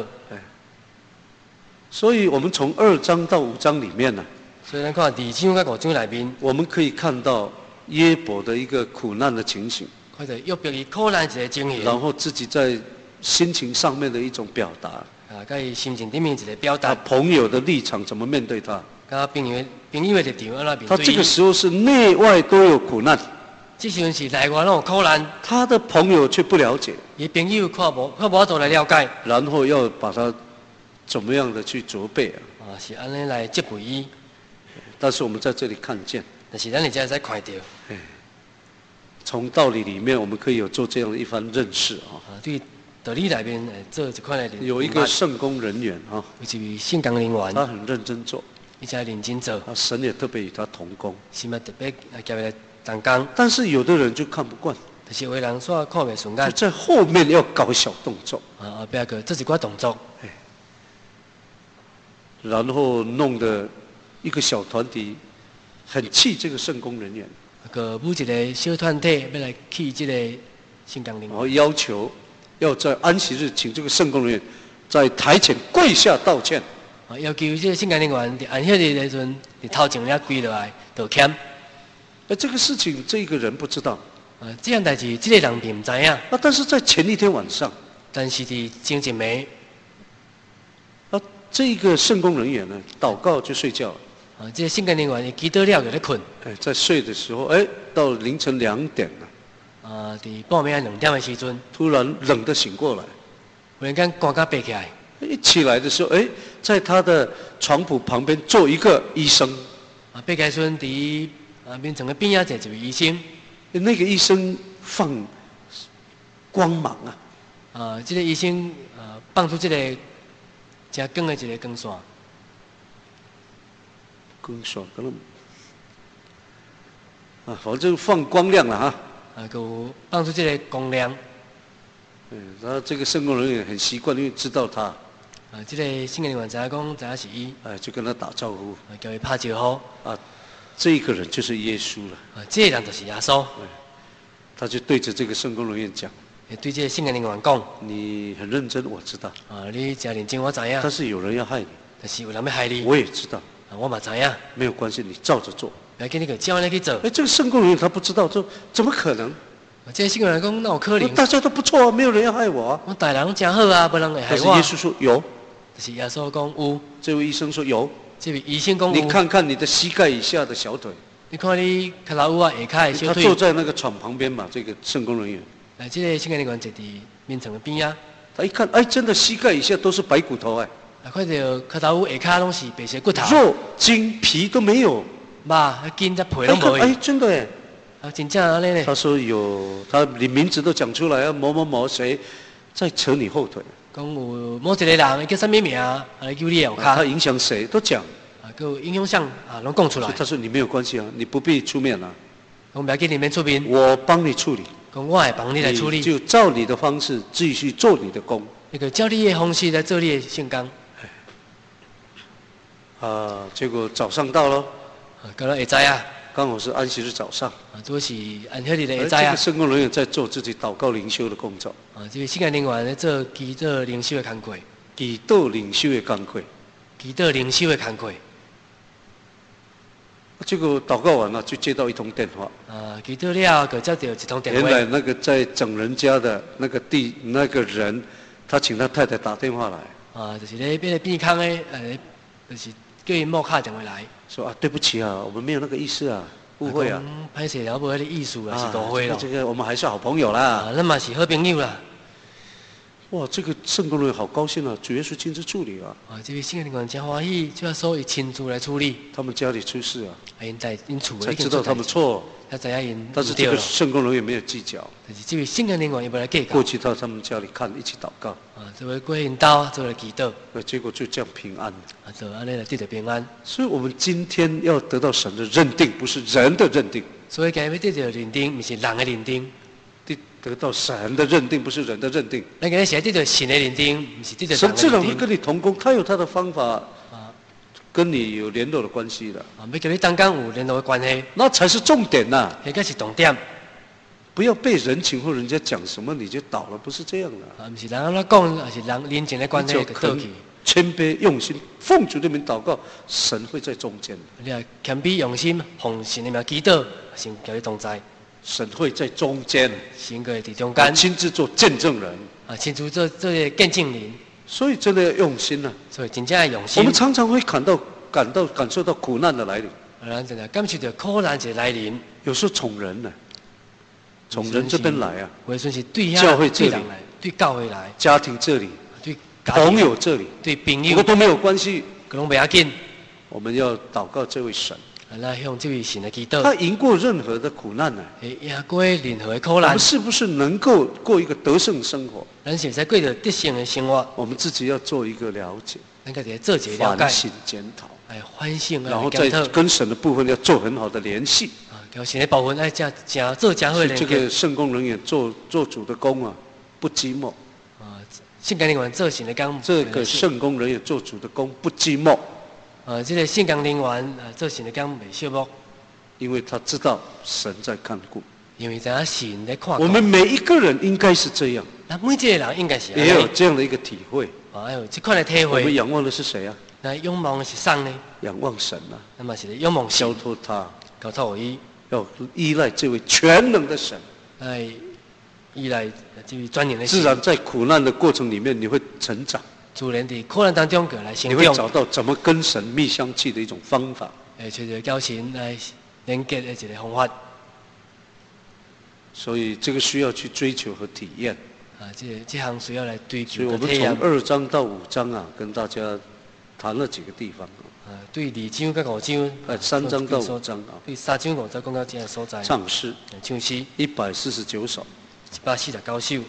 [SPEAKER 1] 所以我们从2章到5章里面呢，
[SPEAKER 2] 所以咱看2章甲5章里面，
[SPEAKER 1] 我们可以看到约伯的一个苦难的情形，
[SPEAKER 2] 看到约伯伊苦难一个情形，
[SPEAKER 1] 然后自己在心情上面的一种表达，
[SPEAKER 2] 啊，甲伊心情顶面一个表达，
[SPEAKER 1] 他朋友的立场怎么面对他？
[SPEAKER 2] 甲朋友的立场安怎面对？
[SPEAKER 1] 他这个时候是内外都有苦难，
[SPEAKER 2] 这时阵是内外拢有苦难，
[SPEAKER 1] 他的朋友却不了解，
[SPEAKER 2] 伊朋友看无法度来了解，
[SPEAKER 1] 然后要把他怎么样的去责备啊？
[SPEAKER 2] 是安尼来责备伊。
[SPEAKER 1] 但是我们在这里看见，
[SPEAKER 2] 但是咱现在才看到，
[SPEAKER 1] 从道理里面我们可以有做这样的一番认识啊。
[SPEAKER 2] 对道理内面做一款的
[SPEAKER 1] 有一个圣工人员啊，
[SPEAKER 2] 有一位圣工人员，
[SPEAKER 1] 他很认真做，
[SPEAKER 2] 伊才认真做，
[SPEAKER 1] 神也特别与他同工，
[SPEAKER 2] 是嘛特别交伊同工。
[SPEAKER 1] 但是有的人就看不惯，
[SPEAKER 2] 但是有的人煞看袂顺眼，
[SPEAKER 1] 就在后面要搞小动作，
[SPEAKER 2] 后壁个做一寡动作，
[SPEAKER 1] 然后弄得一个小团体很气这个圣工人员，
[SPEAKER 2] 个每一个小团体要来去这个圣工人员，
[SPEAKER 1] 然后要求要在安息日请这个圣工人员在台前跪下道歉。
[SPEAKER 2] 要求这个圣工人员伫安息日的时阵，伫头前了跪落来道歉。
[SPEAKER 1] 这个事情这个人不知道，
[SPEAKER 2] 这样代志，这个人并唔知影。
[SPEAKER 1] 但是在前一天晚上，
[SPEAKER 2] 但是伫前一暝，
[SPEAKER 1] 这个圣工人员呢，祷告就睡觉了。
[SPEAKER 2] 这个圣工人员伊祈祷了就咧困。
[SPEAKER 1] 在睡的时候，到凌晨2点了。
[SPEAKER 2] 伫半暝2点的时阵，
[SPEAKER 1] 突然冷得醒过来，
[SPEAKER 2] 忽然间寒甲爬起来。
[SPEAKER 1] 一起来的时候，在他的床铺旁边坐一个医生。
[SPEAKER 2] 爬起来时阵，伫面床的边仔坐一位医生。
[SPEAKER 1] 那个医生放光芒啊！
[SPEAKER 2] 这个医生放出这个真光的一个光线。
[SPEAKER 1] 光线可能反正放光亮了哈。
[SPEAKER 2] 有放出这个光亮。
[SPEAKER 1] 然后这个圣工人员很习惯，因为知道他。
[SPEAKER 2] 这个圣工人员知影讲，知影是伊。
[SPEAKER 1] 就跟他打招呼。
[SPEAKER 2] 叫伊拍招呼。
[SPEAKER 1] 这个人就是耶稣了。
[SPEAKER 2] 这个人就是耶稣。
[SPEAKER 1] 他就对着这个圣工人员讲。
[SPEAKER 2] 对这个圣工人员讲。
[SPEAKER 1] 你很认真，我知道。
[SPEAKER 2] 你真认真，我知影。
[SPEAKER 1] 但是有人要害你。
[SPEAKER 2] 但是有人要害你。
[SPEAKER 1] 我也知道。
[SPEAKER 2] 我嘛知影。
[SPEAKER 1] 没有关系，你照着做。
[SPEAKER 2] 来给你个照你去做。
[SPEAKER 1] 这个圣工人员他不知道，怎么可能？
[SPEAKER 2] 这个圣工人员讲，那有可能？
[SPEAKER 1] 大家都不错啊，没有人要害我啊。
[SPEAKER 2] 我大人真好啊，没人会害我。
[SPEAKER 1] 但是耶稣说有。
[SPEAKER 2] 就是耶稣讲有。
[SPEAKER 1] 这位医生说有。
[SPEAKER 2] 这位医生讲有。
[SPEAKER 1] 你看看你的膝盖以下的小腿。
[SPEAKER 2] 你看你脚头下骹的小腿。
[SPEAKER 1] 他坐在那个床旁边嘛，这个圣工人员。
[SPEAKER 2] 这个圣工人员坐伫面床的边啊。
[SPEAKER 1] 他一看，真的膝盖以下都是白骨头
[SPEAKER 2] 看到脚头下骹拢是白色骨头。
[SPEAKER 1] 肉、筋、皮都没有。
[SPEAKER 2] 肉、筋、皮拢无。
[SPEAKER 1] 真的
[SPEAKER 2] 真正安尼咧。
[SPEAKER 1] 他说有，你名字都讲出来某某某谁在扯你后腿。
[SPEAKER 2] 讲有某一个人叫什么名，来叫你后骹。
[SPEAKER 1] 他影响谁都讲。
[SPEAKER 2] 有影响拢讲出来。
[SPEAKER 1] 他说你没有关系你不必出面
[SPEAKER 2] 我不要给你们出面。
[SPEAKER 1] 我帮你处理。
[SPEAKER 2] 讲我会帮你来处理。
[SPEAKER 1] 就照你的方式继续做你的工。
[SPEAKER 2] 那个照你的方式来做你的圣工。
[SPEAKER 1] 结果早上到了。
[SPEAKER 2] 到了下晝
[SPEAKER 1] 刚好是安息日早上。
[SPEAKER 2] 都是安息日的下晝
[SPEAKER 1] 这个圣工人员在做自己祷告灵修的工作。
[SPEAKER 2] 这个圣工人员在做祈禱靈修的工作。
[SPEAKER 1] 祈禱靈修的工作。
[SPEAKER 2] 祈禱靈修的工作。
[SPEAKER 1] 结果祷告完了，就接到一通电话。
[SPEAKER 2] 祈禱了，就接到一通電話。
[SPEAKER 1] 原來那個在整人家的那個人，他請他太太打電話來。
[SPEAKER 2] 就是咧變坑的，就是叫伊某敲電話來。
[SPEAKER 1] 說對不起我們沒有那個意思誤會
[SPEAKER 2] 歹勢了，無迄個意思是誤會咯。
[SPEAKER 1] 這個我們還是好朋友啦。
[SPEAKER 2] 咱嘛是好朋友啦。
[SPEAKER 1] 哇，这个圣工人员好高兴主耶稣亲自处理
[SPEAKER 2] 这位圣工人员真欢喜，就要所以亲自来处理。
[SPEAKER 1] 他们家里出事
[SPEAKER 2] 因厝
[SPEAKER 1] 才知道他们错。但是这个圣工人员没有计较。
[SPEAKER 2] 但是这位圣工人员也不来计较。
[SPEAKER 1] 过去到他们家里看，一起祷告。
[SPEAKER 2] 这位过因家做来祈祷。
[SPEAKER 1] 结果就这样平安。
[SPEAKER 2] 就安尼来得到平安。
[SPEAKER 1] 所以我们今天要得到神的认定，不是人的认定。
[SPEAKER 2] 所以今日要得到认定，不是人的认定。
[SPEAKER 1] 得到神的认定，不是人的认定。
[SPEAKER 2] 那个是得到神的认定，不是得到人的认定。
[SPEAKER 1] 神自然会跟你同工，他有他的方法，跟你有联络的关系的。
[SPEAKER 2] 要跟你当工有联络的关系，
[SPEAKER 1] 那才是重点呐。
[SPEAKER 2] 那个是重点。
[SPEAKER 1] 不要被人情或人家讲什么你就倒了，不是这样的。
[SPEAKER 2] 不是人安怎讲，还是人情的关系就倒去。
[SPEAKER 1] 谦卑用心，奉主的名祷告，神会在中间。
[SPEAKER 2] 你啊谦卑用心，奉神的名祈祷，神叫你同在。
[SPEAKER 1] 神会在中间，
[SPEAKER 2] 神会在中间，
[SPEAKER 1] 亲自做见证人
[SPEAKER 2] 啊，亲自做个见证人。
[SPEAKER 1] 所以真的要用心啊！
[SPEAKER 2] 所以真正要用心。
[SPEAKER 1] 我们常常会感受到苦难的来临。
[SPEAKER 2] 咱真的感受到苦难的来临。
[SPEAKER 1] 有时候从人呢，从人这边来啊，
[SPEAKER 2] 有时是对
[SPEAKER 1] 教会这里
[SPEAKER 2] 来，对教会来，
[SPEAKER 1] 家庭这里，
[SPEAKER 2] 对
[SPEAKER 1] 朋友这里，
[SPEAKER 2] 对朋友，
[SPEAKER 1] 不过都没有关系，
[SPEAKER 2] 拢不要紧。
[SPEAKER 1] 我们要祷告这位神。
[SPEAKER 2] 那向这位神来祈祷。
[SPEAKER 1] 他赢过任何的苦难呢？
[SPEAKER 2] 赢过任何的苦难。
[SPEAKER 1] 我们是不是能够过一个得胜生活？
[SPEAKER 2] 咱是在过着得胜的生活。
[SPEAKER 1] 我们自己要做一个了解，
[SPEAKER 2] 咱自己做一个了解，
[SPEAKER 1] 反省检讨，
[SPEAKER 2] 反省，
[SPEAKER 1] 然后在跟神的部分要做很好的联系。
[SPEAKER 2] 跟神的部分要做佳好的连接。
[SPEAKER 1] 这个圣工人员做主的工啊，不寂寞。
[SPEAKER 2] 圣工人员做神的工。
[SPEAKER 1] 这个圣工人员做主的工不寂寞。
[SPEAKER 2] 这个圣工人员做神的工袂寂寞，
[SPEAKER 1] 因为他知道神在看顾。
[SPEAKER 2] 因为知影神在看顾。
[SPEAKER 1] 我们每一个人应该是这样。
[SPEAKER 2] 那每一个人应该是
[SPEAKER 1] 也有这样的一个体会。
[SPEAKER 2] 有这款的体会。
[SPEAKER 1] 我们仰望的是谁啊？
[SPEAKER 2] 那仰望的是谁呢？
[SPEAKER 1] 仰望神啊。
[SPEAKER 2] 那么是仰望神。
[SPEAKER 1] 交托他。
[SPEAKER 2] 交托伊。
[SPEAKER 1] 要依赖这位全能的神。
[SPEAKER 2] 依赖这位专业的神。
[SPEAKER 1] 自然在苦难的过程里面，你会成长。
[SPEAKER 2] 自然在苦难当中来成长。
[SPEAKER 1] 你会找到怎么跟神密相契的一种方法。
[SPEAKER 2] 找到交神来连接的一个方法。
[SPEAKER 1] 所以这个需要去追求和体验。
[SPEAKER 2] 这项需要来追求。
[SPEAKER 1] 所以我们从2章到5章啊，跟大家谈了几个地方。
[SPEAKER 2] 对2章跟5章。
[SPEAKER 1] 3章到5章啊。
[SPEAKER 2] 对3章5章讲到这个所在。
[SPEAKER 1] 唱诗。
[SPEAKER 2] 唱诗。
[SPEAKER 1] 149首。
[SPEAKER 2] 149首。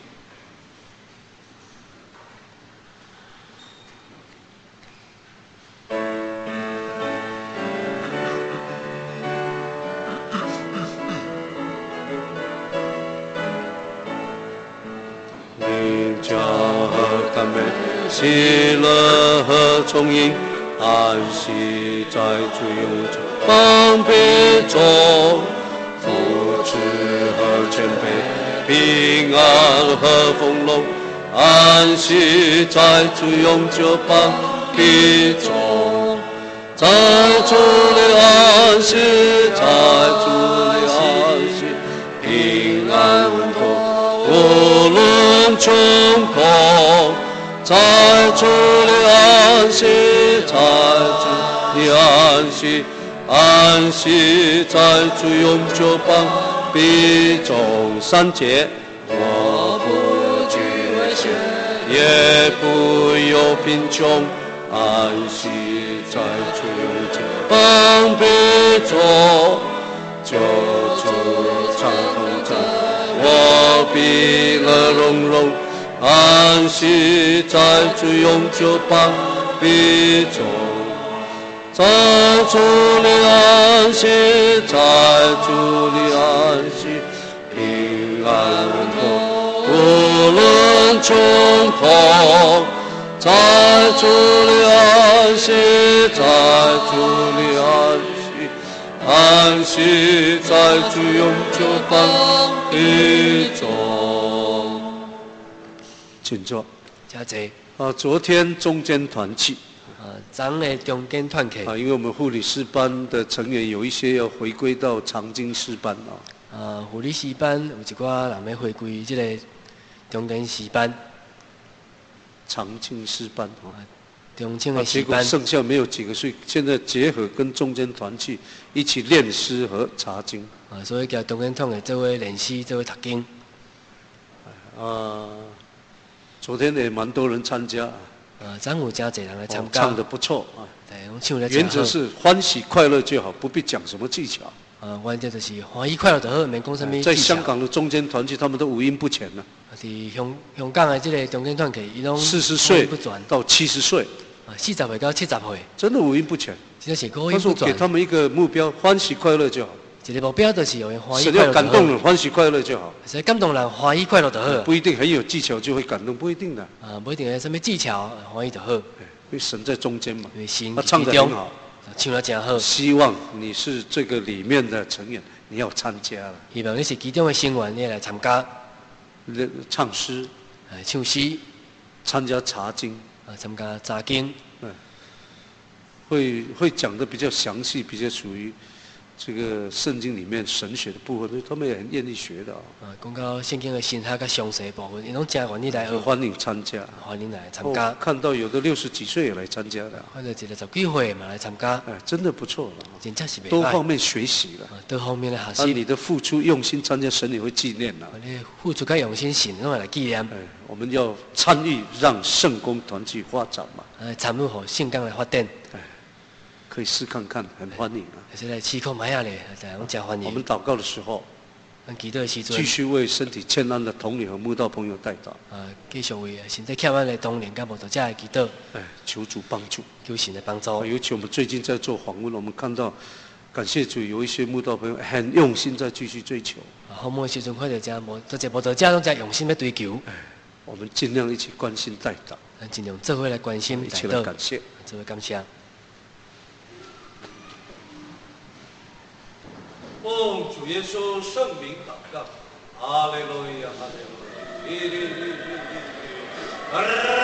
[SPEAKER 1] 喜乐和充盈，安息在主永中，帮别中，福祉和谦卑，平安和丰隆，安息在主永久，帮别中，在主里安息，在主里安息，平安稳妥，无论穷苦。在主里安息，在主里安息，安息在主永久帮必中3节。我不惧危险，也不有贫穷，安息在主永久帮必中，救主常同在，我必乐融融。安息在主永久帮必中，在主里安息，在主里安息，平安稳妥，无论穷苦，在主里安息，在主里安息，安息在主永久帮必中。请坐。
[SPEAKER 2] 谢谢。
[SPEAKER 1] 昨天中间团契。
[SPEAKER 2] 昨的中间团契。
[SPEAKER 1] 因为我们护理师班的成员有一些要回归到长经师班
[SPEAKER 2] 护理师班有一寡人要回归这个中间师班。
[SPEAKER 1] 长经师班
[SPEAKER 2] 中经的师班。
[SPEAKER 1] 结果剩下没有几个，所以现在结合跟中间团契一起练诗和查经。
[SPEAKER 2] 所以叫中间团的这位练诗，这位读经。
[SPEAKER 1] 昨天也蛮多人参加。
[SPEAKER 2] 昨有真侪人来参加。
[SPEAKER 1] 唱得不错
[SPEAKER 2] 唱得
[SPEAKER 1] 原则是欢喜快乐就好，不必讲什么技巧。
[SPEAKER 2] 原则就是欢喜快乐就好，免讲什么技巧。
[SPEAKER 1] 在香港的中间团契，他们都五音不全了。
[SPEAKER 2] 是香港的这个中间团契，伊拢
[SPEAKER 1] 40岁到70岁。
[SPEAKER 2] 40岁到70岁。
[SPEAKER 1] 真的五音不全。
[SPEAKER 2] 真的是五音不全。
[SPEAKER 1] 他说给他们一个目标，欢喜快乐就好。
[SPEAKER 2] 一个目标就是有欢喜快乐就好。
[SPEAKER 1] 只要感动人，欢喜快乐就好。
[SPEAKER 2] 所以感动人，欢喜快乐就好。
[SPEAKER 1] 不一定很有技巧就会感动，不一定的。
[SPEAKER 2] 不一定有什么技巧，欢喜就好。因
[SPEAKER 1] 为神在中间嘛。
[SPEAKER 2] 因为神
[SPEAKER 1] 他唱得很好，
[SPEAKER 2] 唱得真好。
[SPEAKER 1] 希望你是这个里面的成员，你要参加了。
[SPEAKER 2] 希望你是其中的成员，你来参加。
[SPEAKER 1] 唱诗，
[SPEAKER 2] 唱诗，
[SPEAKER 1] 参加查经。
[SPEAKER 2] 参加查经，
[SPEAKER 1] 会讲的比较详细，比较属于这个圣经里面神学的部分，他们也很愿意学的
[SPEAKER 2] 讲到圣经的神学跟详细的部分，伊拢真愿意来学。
[SPEAKER 1] 欢迎参加，
[SPEAKER 2] 欢迎来参加。
[SPEAKER 1] 看到有的60几岁也来参加的，
[SPEAKER 2] 或者一个10几岁嘛来参加。
[SPEAKER 1] 真的不错了，
[SPEAKER 2] 真正是
[SPEAKER 1] 多方面学习了，
[SPEAKER 2] 多方面的学习。
[SPEAKER 1] 你的付出用心参加，神也会纪念了。
[SPEAKER 2] 你付出跟用心，神拢会来纪念。
[SPEAKER 1] 我们要参与，让圣工团去发展嘛。
[SPEAKER 2] 参与好圣工来发展。
[SPEAKER 1] 可以试看看，很欢迎啊！
[SPEAKER 2] 现在试看买下咧，大家拢真欢迎。
[SPEAKER 1] 我们祷告的时候，
[SPEAKER 2] 祈祷的时阵，
[SPEAKER 1] 继续为身体欠安的同龄和慕道朋友代祷。
[SPEAKER 2] 继续为身体欠安的同龄跟慕道者来祈祷。
[SPEAKER 1] 求主帮助，
[SPEAKER 2] 求神的帮助。
[SPEAKER 1] 尤其我们最近在做访问，我们看到，感谢主，有一些慕道朋友很用心在继续追求。
[SPEAKER 2] 访问的时阵看到这慕道者拢在用心在追求。
[SPEAKER 1] 我们尽量一起关心代祷，
[SPEAKER 2] 尽量做伙来关心
[SPEAKER 1] 一起来感谢，
[SPEAKER 2] 做伙感谢。
[SPEAKER 1] 奉主耶稣圣名祷告，哈利路亚，哈利路亚。